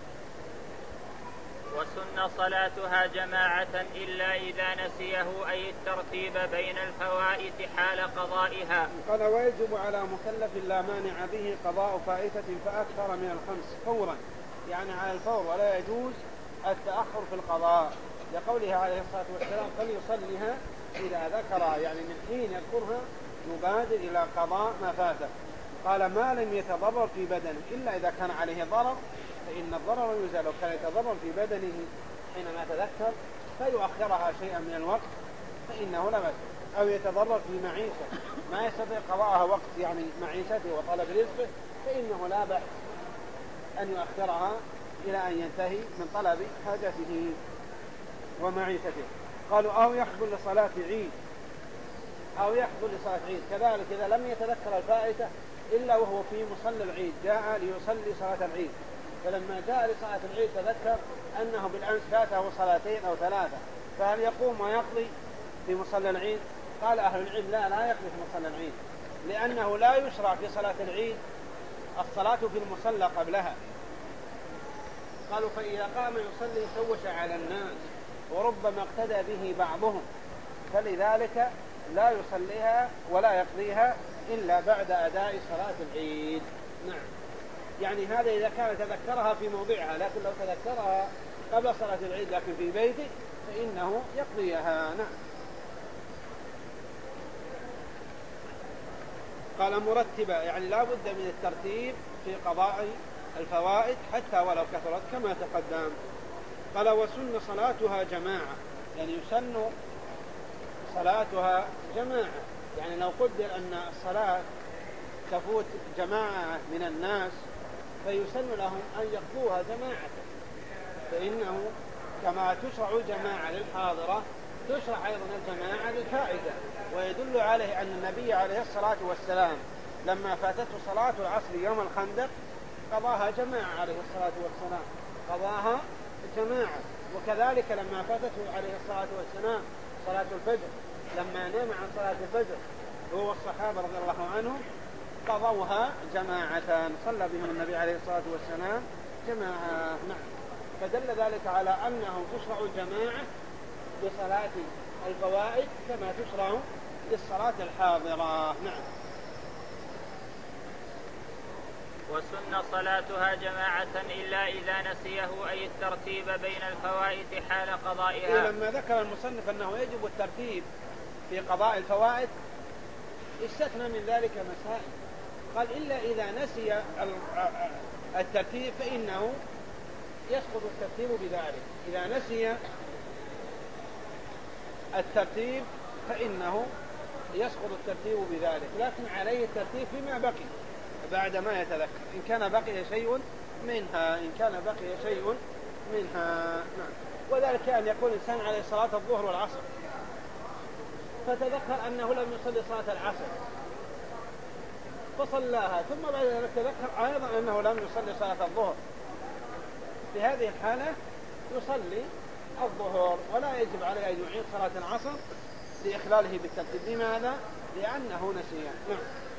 وسن صلاتها جماعة إلا إذا نسيه أي الترتيب بين الفوائد حال قضائها. قال: ويجب على مكلف لا مانع به قضاء فائتة فأكثر من الخمس فورا يعني على الفور، ولا يجوز التأخر في القضاء، لقوله عليه الصلاة والسلام فليصليها إذا ذكرها، يعني من حين يذكرها يبادر إلى قضاء ما فاته. قال ما لم يتضرر في بدنه، إلا إذا كان عليه ضرر فإن الضرر يزال، لو كان يتضرر في بدنه حينما تذكر فيؤخرها شيئا من الوقت فإنه لا بأس، أو يتضرر في معيشة ما يستطيع قضاءها وقت يعني معيشته وطلب رزقه فإنه لا بأس أن يؤخرها إلى أن ينتهي من طلب حاجته ومعيشته. قالوا أو يحضر لصلاة عيد، أو يحضر لصلاة عيد كذلك إذا لم يتذكر الفائتة إلا وهو في مصلى العيد، جاء ليصلي صلاة العيد، فلما جاء لصلاة العيد تذكر أنه بالأمس فاته صلاتين أو ثلاثة، فهل يقوم ويقضي في مصلى العيد؟ قال أهل العلم لا لا يقضي في مصلى العيد، لأنه لا يشرع في صلاة العيد الصلاة في المصلى قبلها. قالوا فإذا قام يصلي شوش على الناس وربما اقتدى به بعضهم، فلذلك لا يصليها ولا يقضيها إلا بعد أداء صلاة العيد. نعم، يعني هذا إذا كان تذكرها في موضعها، لكن لو تذكرها قبل صلاة العيد لكن في بيته فإنه يقضيها. نعم. قال مرتبة، يعني لا بد من الترتيب في قضاء الفوائد حتى ولو كثرت كما تقدم. قال وسن صلاتها جماعة، يعني يسن صلاتها جماعة، يعني لو قدر أن الصلاة تفوت جماعة من الناس فيسن لهم أن يقضوها جماعة، فإنه كما تشرع الجماعة للحاضرة تشرع أيضا الجماعة للفائدة. ويدل عليه أن النبي عليه الصلاة والسلام لما فاتته صلاة العصر يوم الخندق قضاها جماعة عليه الصلاة والسلام، قضاها جماعة. وكذلك لما فاتته عليه الصلاة والسلام صلاة الفجر لما نام عن صلاة الفجر هو والصحابة رضي الله عنهم قضوها جماعة، صلى بهم النبي عليه الصلاة والسلام جماعة. نعم، فدل ذلك على أنه تشرع الجماعة لصلاة الفوائد كما تشرع للصلاة الحاضرة. نعم. وسن صلاتها جماعة إلا إذا نسيه، أي الترتيب بين الفوائد حال قضائها. إيه لما ذكر المصنف أنه يجب الترتيب في قضاء الفوائد استثنى من ذلك مسائل، قال إلا إذا نسي الترتيب فإنه يسقط الترتيب بذلك، إذا نسي الترتيب فإنه يسقط الترتيب بذلك، لكن عليه الترتيب فيما بقي بعد ما يتذكر، إن كان بقي شيء منها إن كان بقي شيء منها. نعم. وذلك أن يكون الإنسان عليه صلاة الظهر والعصر فتذكر أنه لم يصلي صلاة العصر فصلاها، ثم بعد ذلك تذكر أيضا أنه لم يصلي صلاة الظهر، في هذه الحالة يصلي الظهر ولا يجب عليه أن يعيد صلاة العصر لإخلاله بالترتيب. لماذا؟ لأنه نسي. نعم.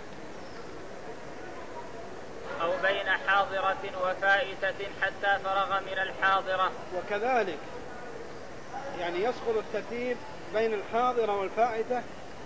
أو بين حاضرة وفائتة حتى فرغ من الحاضرة. وكذلك يعني يسقط الترتيب بين الحاضرة والفائتة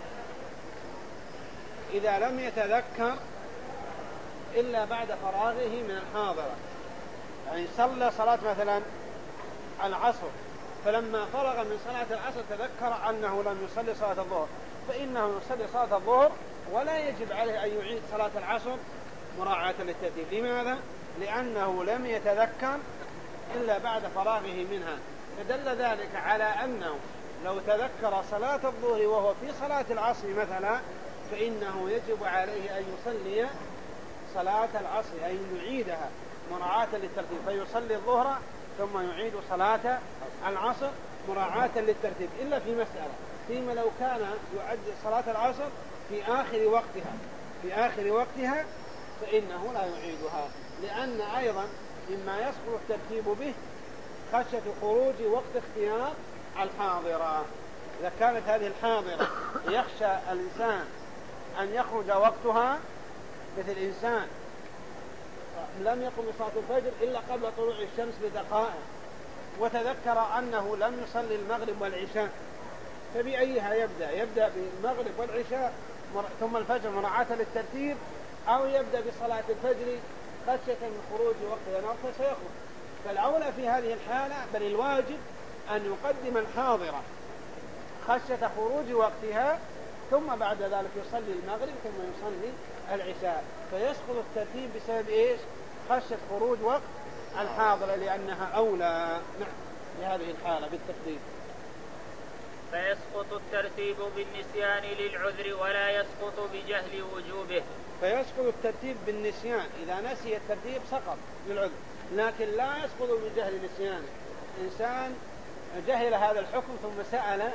إذا لم يتذكر إلا بعد فراغه من الحاضرة، يعني صلى صلاة مثلا العصر فلما فرغ من صلاة العصر تذكر أنه لم يصلي صلاة الظهر فإنه يصلي صلاة الظهر ولا يجب عليه أن يعيد صلاة العصر مراعاة للترتيب. لماذا؟ لأنه لم يتذكر إلا بعد فراغه منها، فدل ذلك على أنه لو تذكر صلاة الظهر وهو في صلاة العصر مثلا فإنه يجب عليه أن يصلي صلاة العصر أي يعيدها مراعاة للترتيب، فيصلي الظهر ثم يعيد صلاة العصر مراعاة للترتيب، إلا في مسألة فيما لو كان يعد صلاة العصر في آخر وقتها في آخر وقتها فإنه لا يعيدها، لأن أيضا مما يسقط الترتيب به خشية خروج وقت اختيار الحاضرة. إذا كانت هذه الحاضرة يخشى الإنسان أن يخرج وقتها، مثل إنسان لم يقم بصلاة الفجر إلا قبل طلوع الشمس بدقائق وتذكر أنه لم يصلي المغرب والعشاء، فبأيها يبدأ؟ يبدأ بالمغرب والعشاء ثم الفجر مراعاة للترتيب، أو يبدأ بصلاة الفجر خشية من خروج وقتها فسيخرج، فالأولى في هذه الحالة بل الواجب أن يقدم الحاضرة خشية خروج وقتها، ثم بعد ذلك يصلي المغرب ثم يصلي العشاء، فيسقط الترتيب بسبب إيش؟ خشية خروج وقت الحاضرة لأنها أولى. نعم لهذه الحالة بالتقديم. فيسقط الترتيب بالنسيان للعذر ولا يسقط بجهل وجوبه. فيسقط الترتيب بالنسيان، إذا نسي الترتيب سقط للعذر، لكن لا يسقط بجهل نسيانه. إنسان جهل هذا الحكم ثم سأل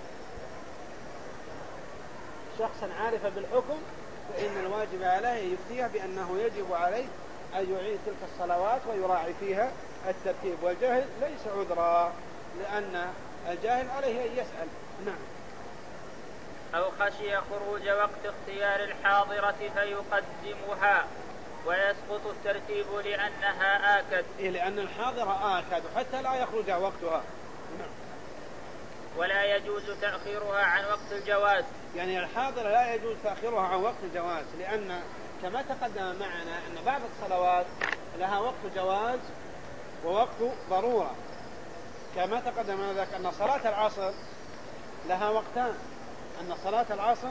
شخصا عارفا بالحكم، فإن الواجب عليه يفتيه بأنه يجب عليه أن يعيد تلك الصلوات ويراعي فيها الترتيب، والجهل ليس عذرا لأن الجاهل عليه أن يسأل. نعم. أو خشي خروج وقت اختيار الحاضرة فيقدمها ويسقط الترتيب لأنها آكد. إيه لأن الحاضرة آكد حتى لا يخرج وقتها. نعم. ولا يجوز تأخيرها عن وقت الجواز، يعني الحاضرة لا يجوز تأخيرها عن وقت الجواز، لأن كما تقدم معنا أن بعض الصلوات لها وقت جواز ووقت ضرورة. كما تقدم معنا ذلك أن صلاة العصر لها وقتان، أن صلاة العصر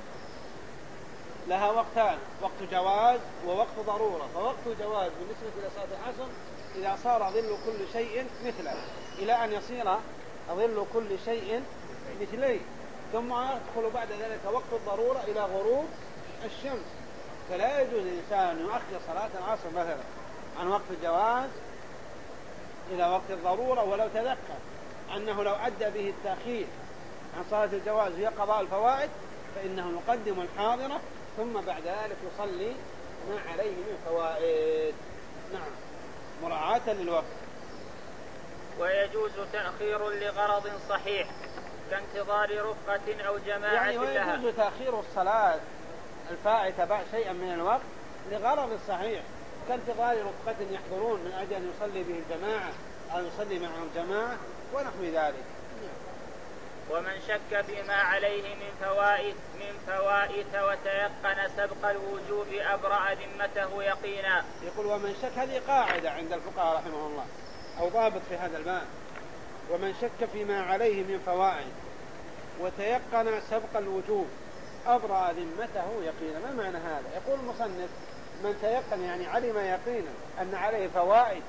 لها وقتان، وقت جواز ووقت ضرورة. فوقت الجواز بالنسبة إلى صلاة العصر إذا صار ظل كل شيء مثله إلى أن يصير ظل كل شيء مثليه، ثم يدخل بعد ذلك وقت الضرورة إلى غروب الشمس. فلا يجوز الإنسان أن يؤخر صلاة العصر مثلا عن وقت الجواز إلى وقت الضرورة، ولو تذكر أنه لو أدى به التأخير عن صلاة الجواز هي قضاء الفوائد فإنه يقدم الحاضرة ثم بعد ذلك يصلي ما عليه من فوائد. نعم مراعاة للوقت. ويجوز تأخير لغرض صحيح كانتظار رفقة أو جماعة يعني لها. ويجوز تأخير الصلاة الفائتة بعد شيئا من الوقت لغرض صحيح كانتظار رفقة يحضرون من أجل أن يصلي به الجماعة أو يصلي معهم جماعة ونحو ذلك. ومن شك فيما عليه من فوائد من فوائد وتيقن سبق الوجوب أبرأ ذمته يقينا. يقول ومن شك، هذه قاعدة عند الفقهاء رحمه الله أو ضابط في هذا الباب، ومن شك فيما عليه من فوائد وتيقن سبق الوجوب أبرأ ذمته يقينا. ما معنى هذا؟ يقول المصنف من تيقن يعني علم يقينا أن عليه فوائد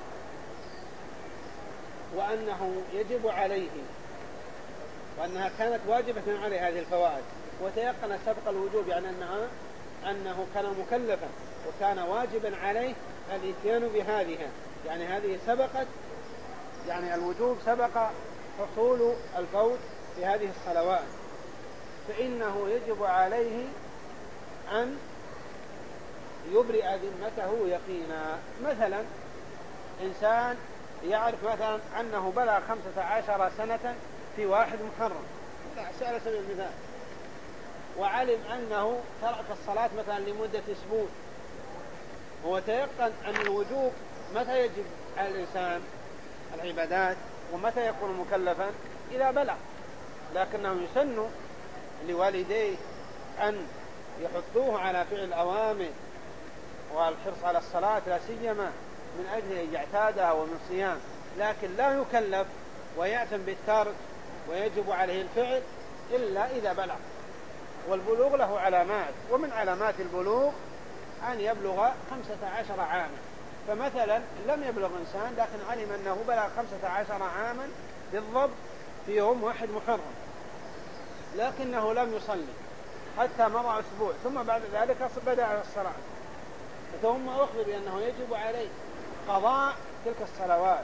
وأنه يجب عليه وأنها كانت واجبة عليه هذه الفوائد، وتيقن سبق الوجوب يعني أنها أنه كان مكلفا وكان واجبا عليه الاتيان بهذه، يعني هذه سبقت، يعني الوجوب سبق حصول الفوت في هذه الصلوات، فإنه يجب عليه أن يبرئ ذمته يقينا. مثلا إنسان يعرف مثلا أنه بلغ خمسة عشر سنة في واحد محرم، سأل سبيل المثال، وعلم أنه ترك الصلاة مثلا لمدة أسبوع، هو تيقن أن الوجوب متى يجب على الإنسان العبادات ومتى يكون مكلفا إذا بلغ، لكنه يسن لوالديه أن يحثوه على فعل الأوامر والحرص على الصلاة لا سيما من أجل أن يعتادها ومن صيام، لكن لا يكلف ويأتم بالترك ويجب عليه الفعل إلا إذا بلغ. والبلوغ له علامات، ومن علامات البلوغ أن يبلغ خمسة عشر عاما. فمثلا لم يبلغ إنسان لكن علم أنه بلغ خمسة عشر عاما بالضبط في يوم واحد محرم، لكنه لم يصلي حتى مضى أسبوع، ثم بعد ذلك بدأ الصلاة، ثم أخبر بأنه يجب عليه قضاء تلك الصلوات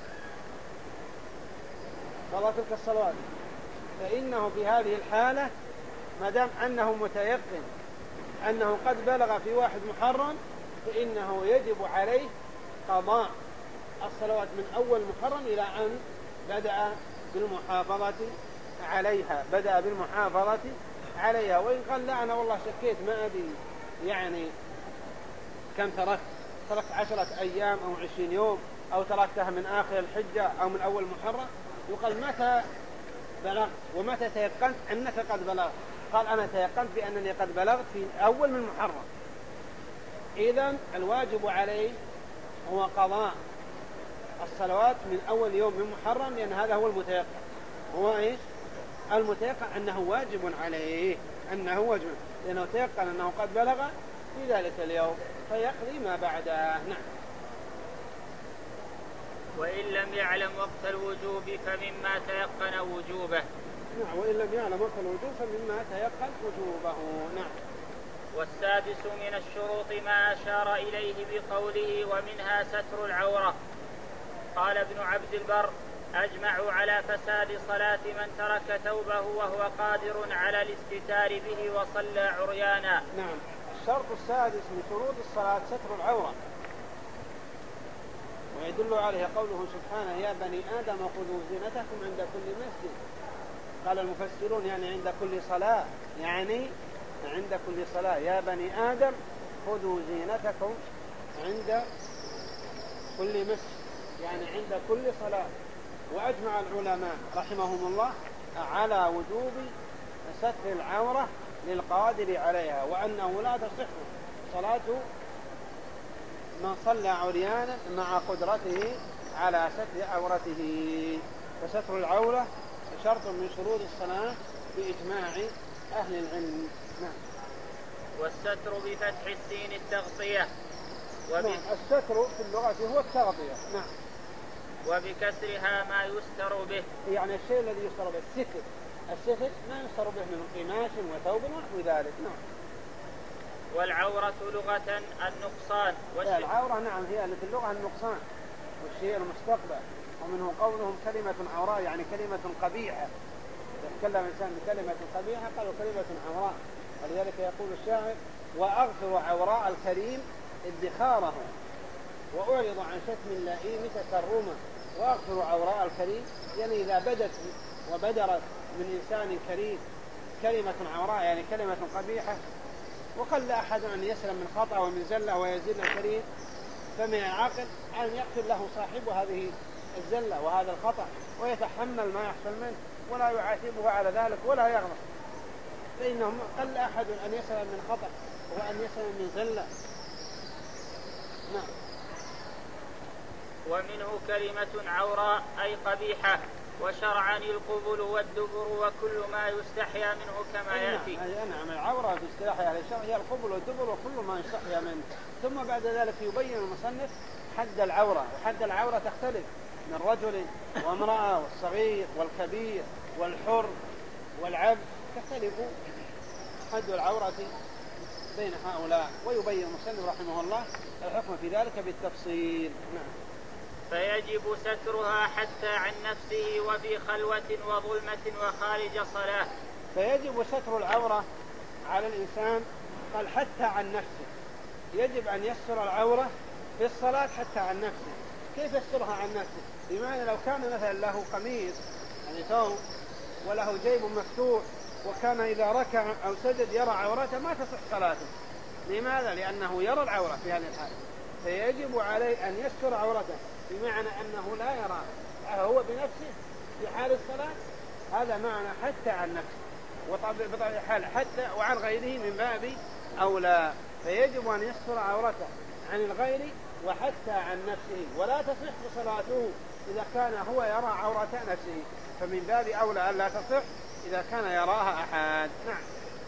قضاء تلك الصلوات فإنه في هذه الحالة ما دام أنه متيقن أنه قد بلغ في واحد محرم فإنه يجب عليه قضاء الصلوات من أول محرم إلى أن بدأ بالمحافظة عليها بدأ بالمحافظة عليها وإن قال لا أنا والله شكيت ما أدري يعني كم تركت تركت عشرة أيام أو عشرين يوم أو تركتها من آخر الحجة أو من أول محرم، يقال متى بلغت ومتى تيقنت أنك قد بلغت؟ قال أنا تيقنت بأنني قد بلغت في أول من محرم. إذن الواجب عليه هو قضاء الصلوات من أول يوم من محرم، لأن هذا هو المتيقن. هو إيش؟ المتيقن أنه واجب عليه، أنه واجب، لأنه تيقن أنه قد بلغ في ذلك اليوم فيقضي ما بعده. نعم. وإن لم يعلم وقت الوجوب فمما تيقن وجوبه. نعم. وإن لم يعلم وقت الوجوب فمما تيقن وجوبه. نعم. والسادس من الشروط ما أشار إليه بقوله ومنها ستر العورة. قال ابن عبد البر: أجمعوا على فساد صلاة من ترك ثوبه وهو قادر على الاستتار به وصلى عريانا. نعم. الشرط السادس من شروط الصلاة ستر العورة، ويدل عليه قوله سبحانه: يا بني آدم خذوا زينتكم عند كل مسجد. قال المفسرون يعني عند كل صلاة، يعني عند كل صلاة. يا بني آدم خذوا زينتكم عند كل مسجد، يعني عند كل صلاة. وأجمع العلماء رحمهم الله على وجوب ستر العورة للقادر عليها، وأنه لا تصح صلاة من صلى عريانا مع قدرته على ستر عورته. فستر العورة شرط من شروط الصلاة بإجماع أهل العلم. نعم. والستر بفتح السين التغطية. وب... نعم. الستر في اللغة هو التغطية. نعم. وبكسرها ما يستر به، يعني الشيء الذي يستر به الستر. الستر ما يستر به من قماش وثوب ونحو ذلك. نعم. والعورة لغة النقصان. والشيء... العورة نعم هي في اللغة النقصان والشيء المستقبل. ومنه قولهم كلمة عوراء يعني كلمة قبيحة. يتكلم الإنسان بكلمة قبيحة قالوا كلمة عوراء. ولذلك يقول الشاعر: وأغفر عوراء الكريم ادخاره وأعرض عن شتم اللئيم تكرما. وأغفر عوراء الكريم يعني إذا بدت وبدرت من إنسان كريم كلمة عوراء يعني كلمة قبيحة، وقل أحد أن يسلم من خطأ ومن زلة ويزل الكريم، فمن العاقل أن يقتل له صاحب هذه الزلة وهذا الخطأ ويتحمل ما يحصل منه ولا يعاتبه على ذلك ولا يغضب، فإنه قل أحد أن يسلم من خطأ وأن يسلم من زلة. نعم. ومنه كلمة عوراء أي قبيحة، وشرعا القبل والدبر وكل ما يستحيا منه كما يأتي. نعم. العورة في اصطلاح أهل الشرع هي القبل والدبر وكل ما يستحيا منه. ثم بعد ذلك يبين المصنف حد العورة، وحد العورة تختلف من رجل وامرأة والصغير والكبير والحر والعبد، تختلف حد العورة بين هؤلاء، ويبين المصنف رحمه الله الحكم في ذلك بالتفصيل. نعم. فيجب سترها حتى عن نفسه وفي خلوة وظلمة وخارج صلاة. فيجب ستر العورة على الإنسان، قال حتى عن نفسه، يجب أن يستر العورة في الصلاة حتى عن نفسه. كيف يسترها عن نفسه؟ بمعنى لو كان مثلا له قميص يعني ثوب وله جيب مفتوح وكان إذا ركع أو سجد يرى عورته ما تصح صلاته. لماذا؟ لأنه يرى العورة في هذه الحالة، فيجب عليه أن يستر عورته، بمعنى أنه لا يرى هو بنفسه في حال الصلاة. هذا معنى حتى عن نفسه، وبطبيعة الحال حتى وعن غيره من باب أولى. فيجب أن يستر عورته عن الغير وحتى عن نفسه، ولا تصح صلاته إذا كان هو يرى عورة نفسه، فمن باب أولى أن لا تصح إذا كان يراها أحد. نعم.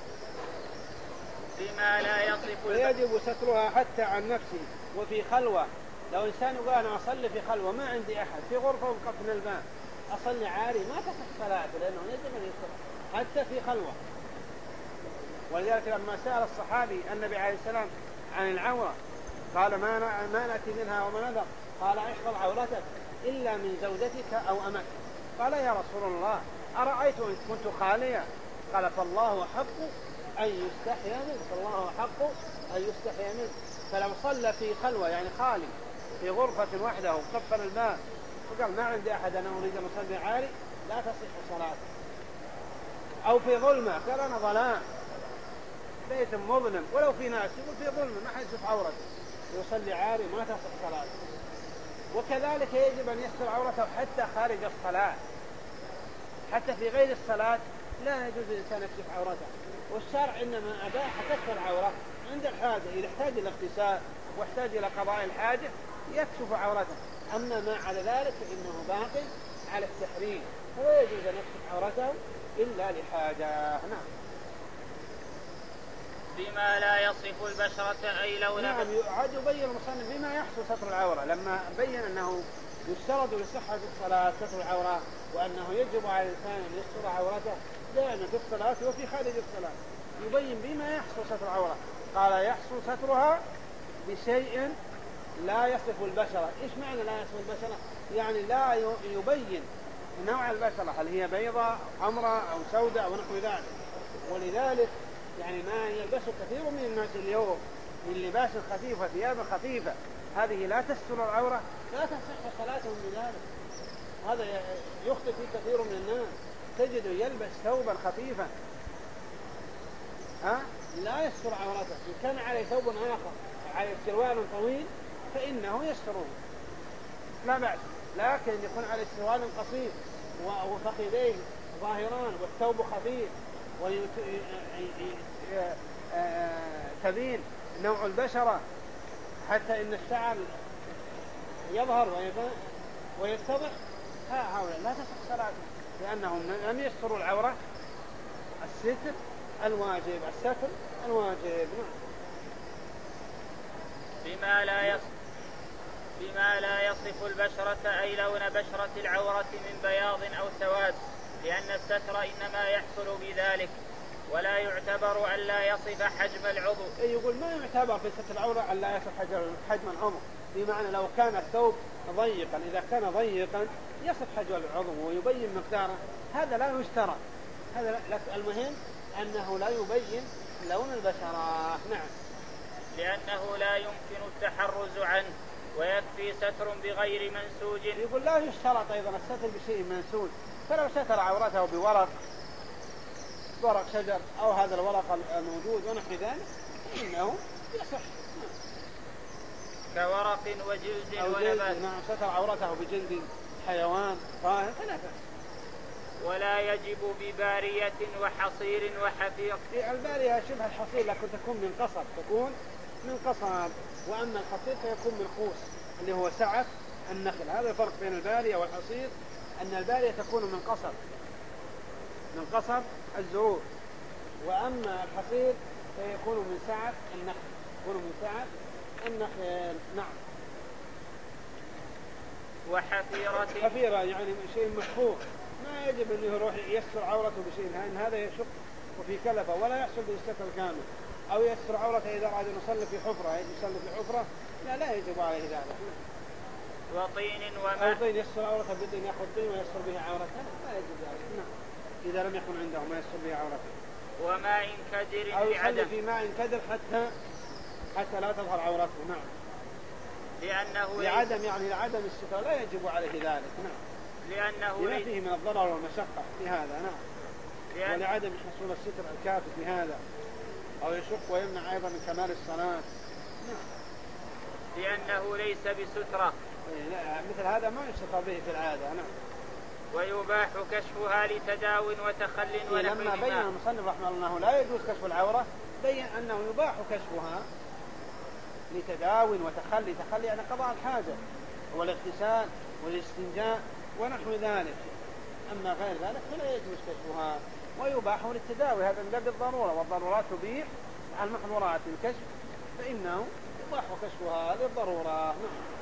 بما لا يصف. فيجب سترها حتى عن نفسه وفي خلوة. لو إنسان قال أنا أصلي في خلوة ما عندي أحد في غرفة وقفل الباب أصلي عاري ما تصح صلاته، لأنه يجب أن يستر حتى في خلوة. ولذلك لما سأل الصحابي النبي عليه السلام عن العورة قال ما ما نأتي منها وما نذر، قال احفظ عورتك إلا من زوجتك أو أمك. قال يا رسول الله أرأيت إن كنت خاليا؟ قال فالله حق أن يستحيا منه، فالله حق أن يستحيا منه. فلو صلى في خلوة يعني خالي في غرفة وحده وقفل الباب وقال ما عندي أحد أنا أريد أن أصلي عاري لا تصح صلاته. أو في ظلمة قال أنا ظلام بيت مظلم ولو في ناس يقول في ظلمة ما حد يشوف عورته يصلي عاري ما تصح صلاته. وكذلك يجب أن يستر عورته حتى خارج الصلاة، حتى في غير الصلاة لا يجوز الإنسان يكشف عورته. والشرع إنما أباح كشف العورة عند الحاجة، إذا احتاج إلى اغتسال واحتاج إلى قضاء الحاجة يكشف عورته، أما ما على ذلك فإنه باق على التحريم، فلا يجوز أن يكشف عورته إلا لحاجة. نعم. بما لا يصف البشرة أي لون. نعم. عاد يبين المصنف بما يحصل ستر العورة، لما بين أنه يشترط لصحة الصلاة ستر العورة، وأنه يجب على الإنسان أن يستر عورته دائما في الصلاة وفي خارج الصلاة، يبين بما يحصل ستر العورة. قال يحصل سترها بشيء لا يصف البشرة. إيش معنى لا يصف البشرة؟ يعني لا يبين نوع البشرة، هل هي بيضاء حمراء أو سوداء أو نحو ذلك. ولذلك يعني ما يلبسه كثير من الناس اليوم من لباس خفيف وثياب خفيفة، هذه لا تستر العورة، لا تصح صلاتهم بذلك. هذا يخطئ فيه كثير من الناس، تجد يلبس ثوبا خفيفا ها لا يستر عورته، إن كان عليه ثوب آخر عليه سروال طويل فإنه يستره لا بأس، لكن يكون عليه سروال قصير وفخذيه ظاهران والثوب خفيف وتبين نوع البشرة حتى إن الشعر يظهر ويتضح، هؤلاء لا تصح صلاتهم، لأنهم لم يستروا العورة الستر الواجب، الستر الواجب. بما لا يصف بما لا يصف البشرة أي لون بشرة العورة من بياض أو سواد، لأن الستر إنما يحصل بذلك، ولا يعتبر أن لا يصف حجم العضو. يقول ما يعتبر في ستر العورة أن لا يصف حجم العضو، بمعنى لو كان الثوب ضيقا، إذا كان ضيقا يصف حجم العضو ويبين مقداره، هذا لا يشترط. هذا المهم أنه لا يبين لون البشرة. نعم. لأنه لا يمكن التحرز عنه، ويكفي ستر بغير منسوج. يقول لا يشترط أيضا الستر بشيء منسوج، فلو ستر عورته بورق ورق شجر أو هذا الورق الموجود ونحو ذلك إنه يصح، كورق وجلد ونبات. نعم. ستر عورته بجلد حيوان طاهر فلا بأس. ولا يجب ببارية وحصير وحفير. البارية شبه الحصير لكن تكون من قصب، تكون من قصب، وأما الحصير فيكون من خوص اللي هو سعف النخل. هذا الفرق بين البارية والحصير، أن البارية تكون من قصب من قصب الزروع، وأما الحصير فيكون من سعف النخل، يكون من سعف النخل. نعم. وحفيرة. حفيرة يعني شيء محفوظ، ما يجب أن يروح يستر عورته بشيء، لأن هذا يشق وفي كلفة ولا يحصل بالستر الكامل. أو يستر عورته إذا أراد أن يصلي في حفرة، يصلي في حفرة لا لا يجب عليه ذلك. وطين وماء. أو طين يستر عورته بالطين، يأخذ طين ويستر به عورته لا يجب ذلك. نعم. إذا لم يكن عنده ما يستر به عورته. وماء كدر. أو يصلي في ماء كدر حتى حتى لا تظهر عورته. نعم. لأنه لعدم يعني لعدم الستر لا يجب عليه ذلك. نعم. لأنه لما فيه من الضرر والمشقة في هذا. نعم. لأن... ولعدم حصول الستر الكافي في هذا، أو يشق ويمنع أيضا من كمال الصلاة. نعم. لأنه ليس بسترة. لا مثل هذا ما يستر به في العادة. نعم. ويباح كشفها لتداو وتخل ونحو. لما بين المصنف رحمه الله أنه لا يجوز كشف العورة، بين أنه يباح كشفها لتداو وتخلي. تخلي يعني قضاء الحاجة والاغتسال والاستنجاء ونحو ذلك، أما غير ذلك فلا يجوز كشفها. ويباح للتداوي، هذا من باب الضرورة، والضرورات تبيح المحظورات. الكشف فإنه يباح كشفها للضرورة.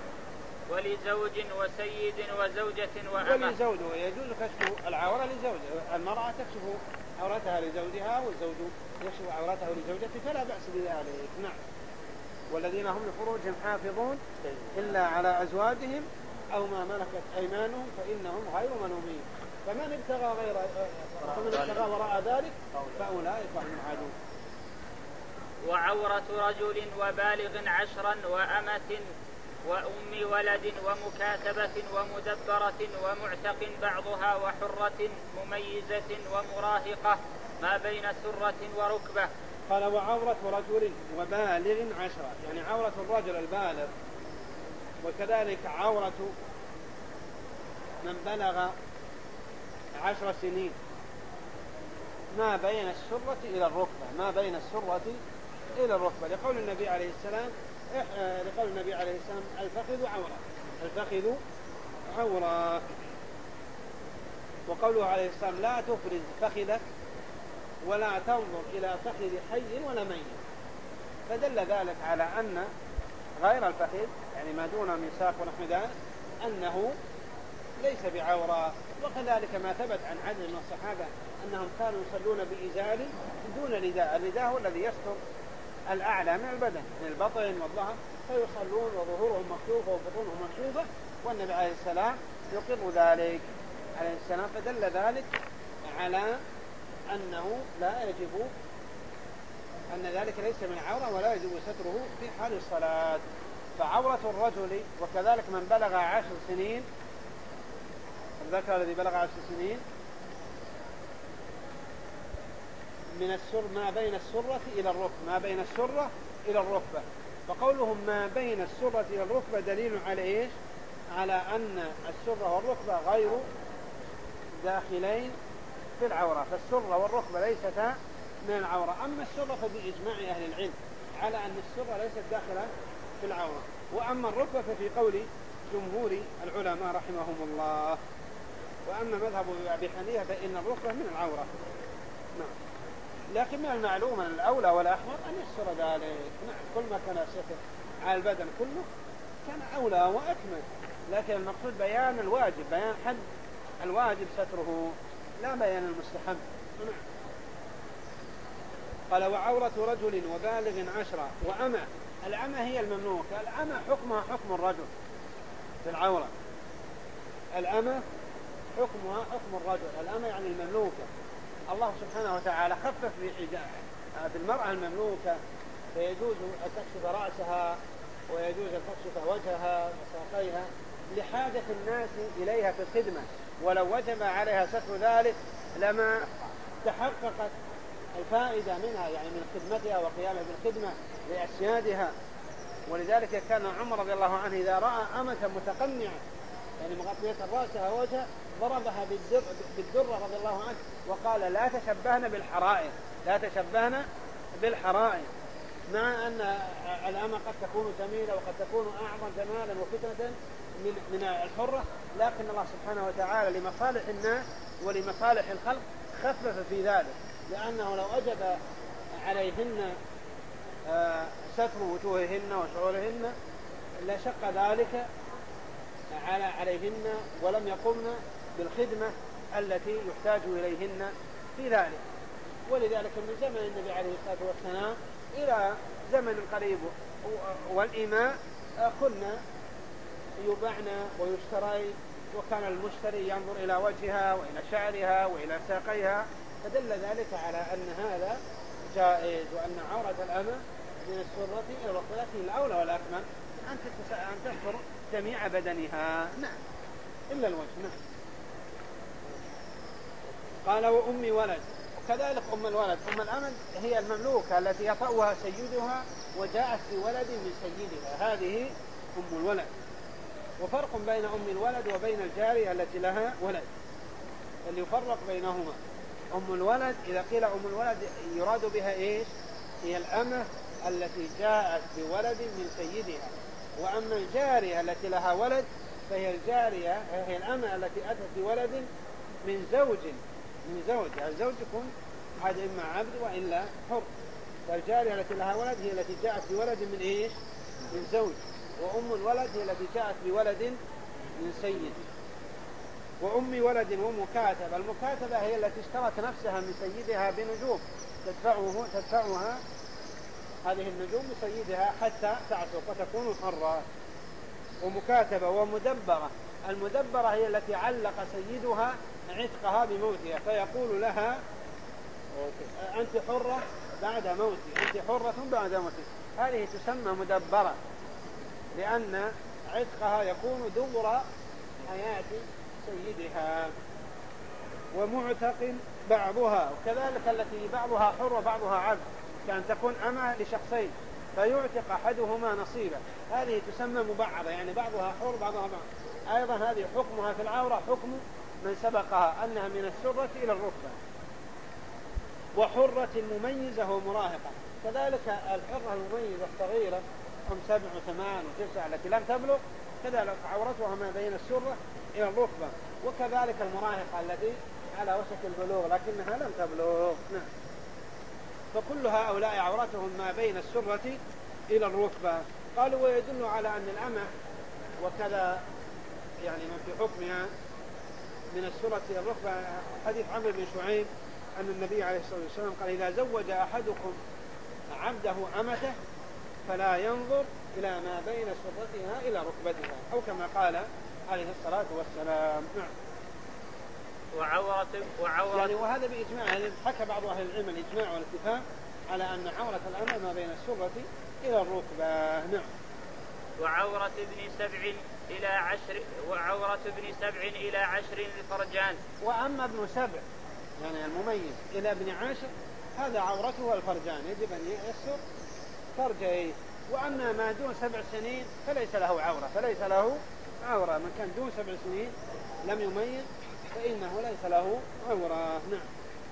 ولزوج وسيد وزوجة وأمة. ولزوج يجوز كشف العورة لزوجها، المرأة تكشف عورتها لزوجها والزوج يكشف عورته لزوجته فلا بأس بذلك. نعم. والذين هم لفروجهم حافظون إلا على أزواجهم أو ما ملكت أيمانهم فإنهم غير ملومين، فمن ابتغى غير فمن ابتغى وراء ذلك فأولئك هم العادون. وعورة رجل وبالغ عشرا وأمة وأم ولد ومكاتبة ومدبرة ومعتق بعضها وحرة مميزة ومراهقة ما بين سرة وركبة. قال وعورة رجل وبالغ عشرة، يعني عورة الرجل البالغ، وكذلك عورة من بلغ عشر سنين ما بين السرة إلى الركبة، ما بين السرة إلى الركبة، لقول النبي عليه السلام لقول النبي عليه السلام الفخذ عورة، الفخذ عورة. وقوله عليه السلام لا تفرز فخذك ولا تنظر إلى فخذ حي ولا ميت، فدل ذلك على أن غير الفخذ يعني ما دون المساق ونحو ذلك أنه ليس بعورة. وكذلك ما ثبت عن عدد من الصحابة أنهم كانوا يصلون بإزار دون رداء، الرداء هو الذي يستر الأعلى من البدن من البطن والظهر، فيصلون وظهورهم مكشوفة وبطونهم مكشوفة، والنبي عليه السلام يقر ذلك عليه السلام، فدل ذلك على أنه لا يجب أن ذلك ليس من عورة ولا يجب ستره في حال الصلاة. فعورة الرجل وكذلك من بلغ عشر سنين، الذكر الذي بلغ عشر سنين من السر ما بين السرة إلى الركبة، ما بين السرة إلى الركبة. فقولهم ما بين السرة إلى الركبة دليل على إيش؟ على أن السرة والركبة غير داخلين في العورة، فالسرة والركبة ليستا من العورة. أما السرة فبإجماع أهل العلم على أن السرة ليست داخلة في العورة، وأما الركبة ففي قول جمهور العلماء رحمهم الله. وأما مذهب أبي حنيفة فإن الركبة من العورة. نعم. لكن من المعلوم أن الأولى والأحمر أن يستر ذلك. نعم. كل ما كان الستر على البدن كله كان أولى وأكمل، لكن المقصود بيان الواجب، بيان حد الواجب ستره لا بيان المستحب. نعم. قال وعورة رجل وبالغ عشرة وأمة. الأمة هي المملوكة، الأمة حكمها حكم الرجل في العورة، الأمة حكمها حكم الرجل، الأمة يعني المملوكة. الله سبحانه وتعالى خفف بالمرأة المملوكة، فيجوز أن تكشف رأسها ويجوز أن تكشف وجهها وساقيها لحاجة الناس إليها في الخدمة، ولو وجب عليها ستر ذلك لما تحققت الفائدة منها، يعني من خدمتها وقيامها بالخدمة لأسيادها. ولذلك كان عمر رضي الله عنه إذا رأى أمة متقنعة يعني مغطية رأسها ووجهها ضربها بالدر بالدرة رضي الله عنه وقال لا تشبهن بالحرائر، لا تشبهن بالحرائر، مع أن الأمة قد تكون جميلة وقد تكون أعظم جمالا وفتنة من من الحرة، لكن الله سبحانه وتعالى لمصالح الناس ولمصالح الخلق خفف في ذلك، لأنه لو أجب عليهن ستر وجوههن وشعورهن لشق ذلك على عليهن ولم يقمن بالخدمة التي يحتاج إليهن في ذلك. ولذلك من زمن النبي عليه الصلاة والسلام إلى زمن قريب والإماء كنا يباعن ويشتري، وكان المشتري ينظر إلى وجهها وإلى شعرها وإلى ساقيها، فدل ذلك على أن هذا جائز، وأن عورة الأمة من السرة إلى الركبة، لكن الأولى والأكمل أن تستر جميع بدنها. نعم. إلا الوجه. نعم. قال وأم ولد، وكذلك أم الولد، أم الأمة هي المملوكة التي يطأها سيدها وجاءت بولد من سيدها، هذه أم الولد. وفرق بين أم الولد وبين الجارية التي لها ولد، اللي يفرق بينهما. أم الولد إذا قيل أم الولد يراد بها إيش؟ هي الأمة التي جاءت بولد من سيدها. وأما الجارية التي لها ولد فهي الجارية هي الأمة التي أتت بولد من زوج من زوج يعني الزوج يكون هذا إما عبد وإلا حر، فالجارية التي لها ولد هي التي جاءت بولد من إيش؟ من زوج. وأم الولد هي التي جاءت بولد من سيد. وأم ولد ومكاتبة، المكاتبة هي التي اشترت نفسها من سيدها بنجوم تدفعه تدفعها هذه النجوم لسيدها حتى تعتق وتكون حرة. ومكاتبة ومدبرة، المدبرة هي التي علق سيدها عتقها بموتها، فيقول لها أنت حرة بعد موتي، أنت حرة بعد موتي، هذه تسمى مدبرة، لأن عتقها يكون دبر حياة سيدها. ومعتق بعضها، وكذلك التي بعضها حر وبعضها عبد، كان تكون أمة لشخصين فيعتق أحدهما نصيبه، هذه تسمى مبعضة، يعني بعضها حر بعضها بعض. أيضا هذه حكمها في العورة حكم من سبقها، أنها من السرة إلى الركبة. وحرة مميزة ومراهقة، كذلك الحرة المميزة الصغيرة هم سبع وثمان وتسع التي لم تبلغ كذلك عورتها ما بين السرة إلى الركبة، وكذلك المراهقة التي على وشك البلوغ لكنها لم تبلغ. نعم. فكل هؤلاء عورتهم ما بين السرة إلى الركبة. قالوا ويدل على أن الأمة وكذا يعني من في حكمها من السرة إلى الركبة حديث عمرو بن شعيب أن النبي عليه الصلاة والسلام قال إذا زوج أحدكم عبده أمته فلا ينظر إلى ما بين سرتها إلى ركبتها، أو كما قال عليه الصلاة والسلام. نعم. وعورة وعورة يعني وهذا بإجماع، يعني حكى بعض أهل العلم الإجماع والاتفاق على أن عورة الأمة ما بين السرة إلى الركبة. نعم. وعورة ابن سبع إلى عشر وعورة ابن سبع إلى عشر الفرجان. وأما ابن سبع يعني المميز إلى ابن عاشر هذا عورته الفرجان، يجب أن يستر فرجه. وأما ما دون سبع سنين فليس له عورة، فليس له عورة. من كان دون سبع سنين لم يميز فإنه ليس له عورة. نعم.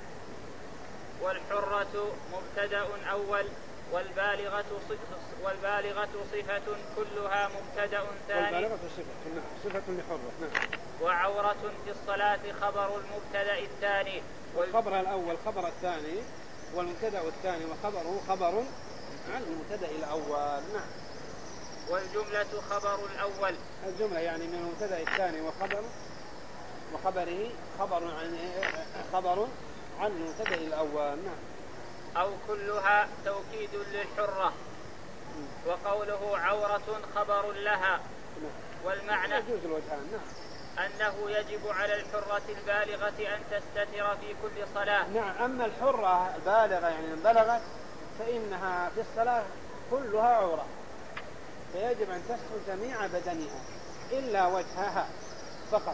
والحرة مبتدأ أول والبالغة والبالغة صفة كلها مبتدأ ثاني. والبالغة صفة صفة لحرة. نعم. وعورة في الصلاة خبر المبتدأ الثاني. والخبر الأول خبر الثاني، والمبتدأ الثاني وخبره خبر عن المبتدأ الأول. نعم. والجملة خبر الأول. الجملة يعني من المبتدأ الثاني وخبر وخبره خبر عن خبر عن المبتدأ الأول. نعم. أو كلها توكيد للحرة. وقوله عورة خبر لها. والمعنى يجوز الوجهان. نعم. أنه يجب على الحرة البالغة أن تستتر في كل صلاة. نعم. أما الحرة البالغة يعني من بلغت فإنها في الصلاة كلها عورة، فيجب أن تستر جميع بدنها إلا وجهها فقط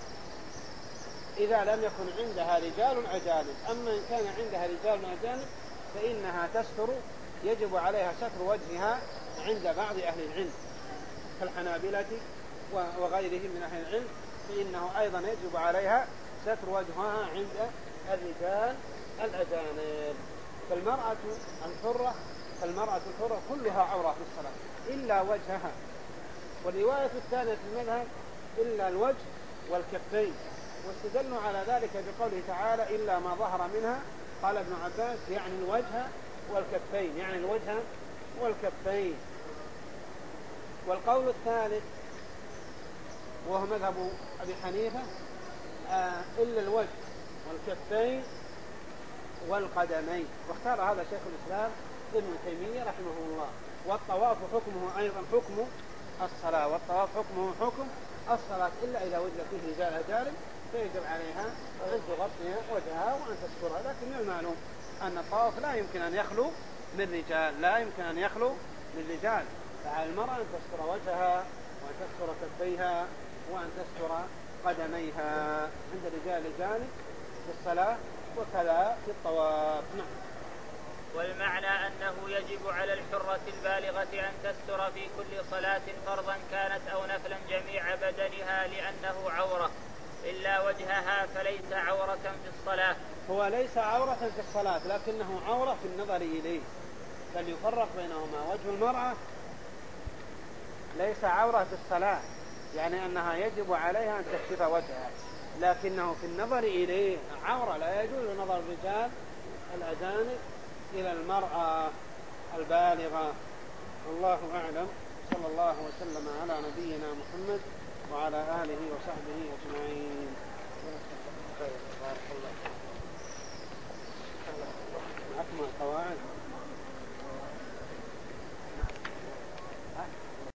إذا لم يكن عندها رجال أجانب. أما إن كان عندها رجال أجانب فإنها تستر، يجب عليها ستر وجهها عند بعض أهل العلم كالحنابلة وغيرهم من أهل العلم، فإنه أيضا يجب عليها ستر وجهها عند الرجال الأجانب. فالمرأة الحرة فالمرأة الحرة كلها عورة في الصلاة إلا وجهها. والرواية الثانية في المذهب إلا الوجه والكفين، واستدلوا على ذلك بقوله تعالى إلا ما ظهر منها. قال ابن عباس يعني الوجه والكفين، يعني الوجه والكفين. والقول الثالث وهو مذهب أبي حنيفة آه إلا الوجه والكفين والقدمين، واختار هذا شيخ الإسلام ابن تيمية رحمه الله. والطواف حكمه أيضا حكم الصلاة، والطواف حكمه حكم الصلاة إلا إذا وجد فيه رجال أجانب فيجب عليها أن تغطي وجهها وأن تسترها. لكن من المعلوم أن الطواف لا يمكن أن يخلو من رجال، لا يمكن أن يخلو من رجال، فعلى المرأة أن تستر وجهها وأن تستر كفيها وأن تستر قدميها عند رجال جانب في الصلاة وكذا في الطواف. نعم. والمعنى أنه يجب على الحرة البالغة أن تستر في كل صلاة فرضا كانت أو نفلا جميع بدنها لأنه عورة إلا وجهها فليس عورة في الصلاة. هو ليس عورة في الصلاة لكنه عورة في النظر إليه، فليفرق بينهما. وجه المرأة ليس عورة في الصلاة يعني أنها يجب عليها أن تكشف وجهها، لكنه في النظر إليه عورة، لا يجوز نظر الرجال الأجانب إلى المرأة البالغة. الله أعلم. صلى الله وسلم على نبينا محمد وعلى آله وصحبه أجمعين. بارك الله. معكم القواعد.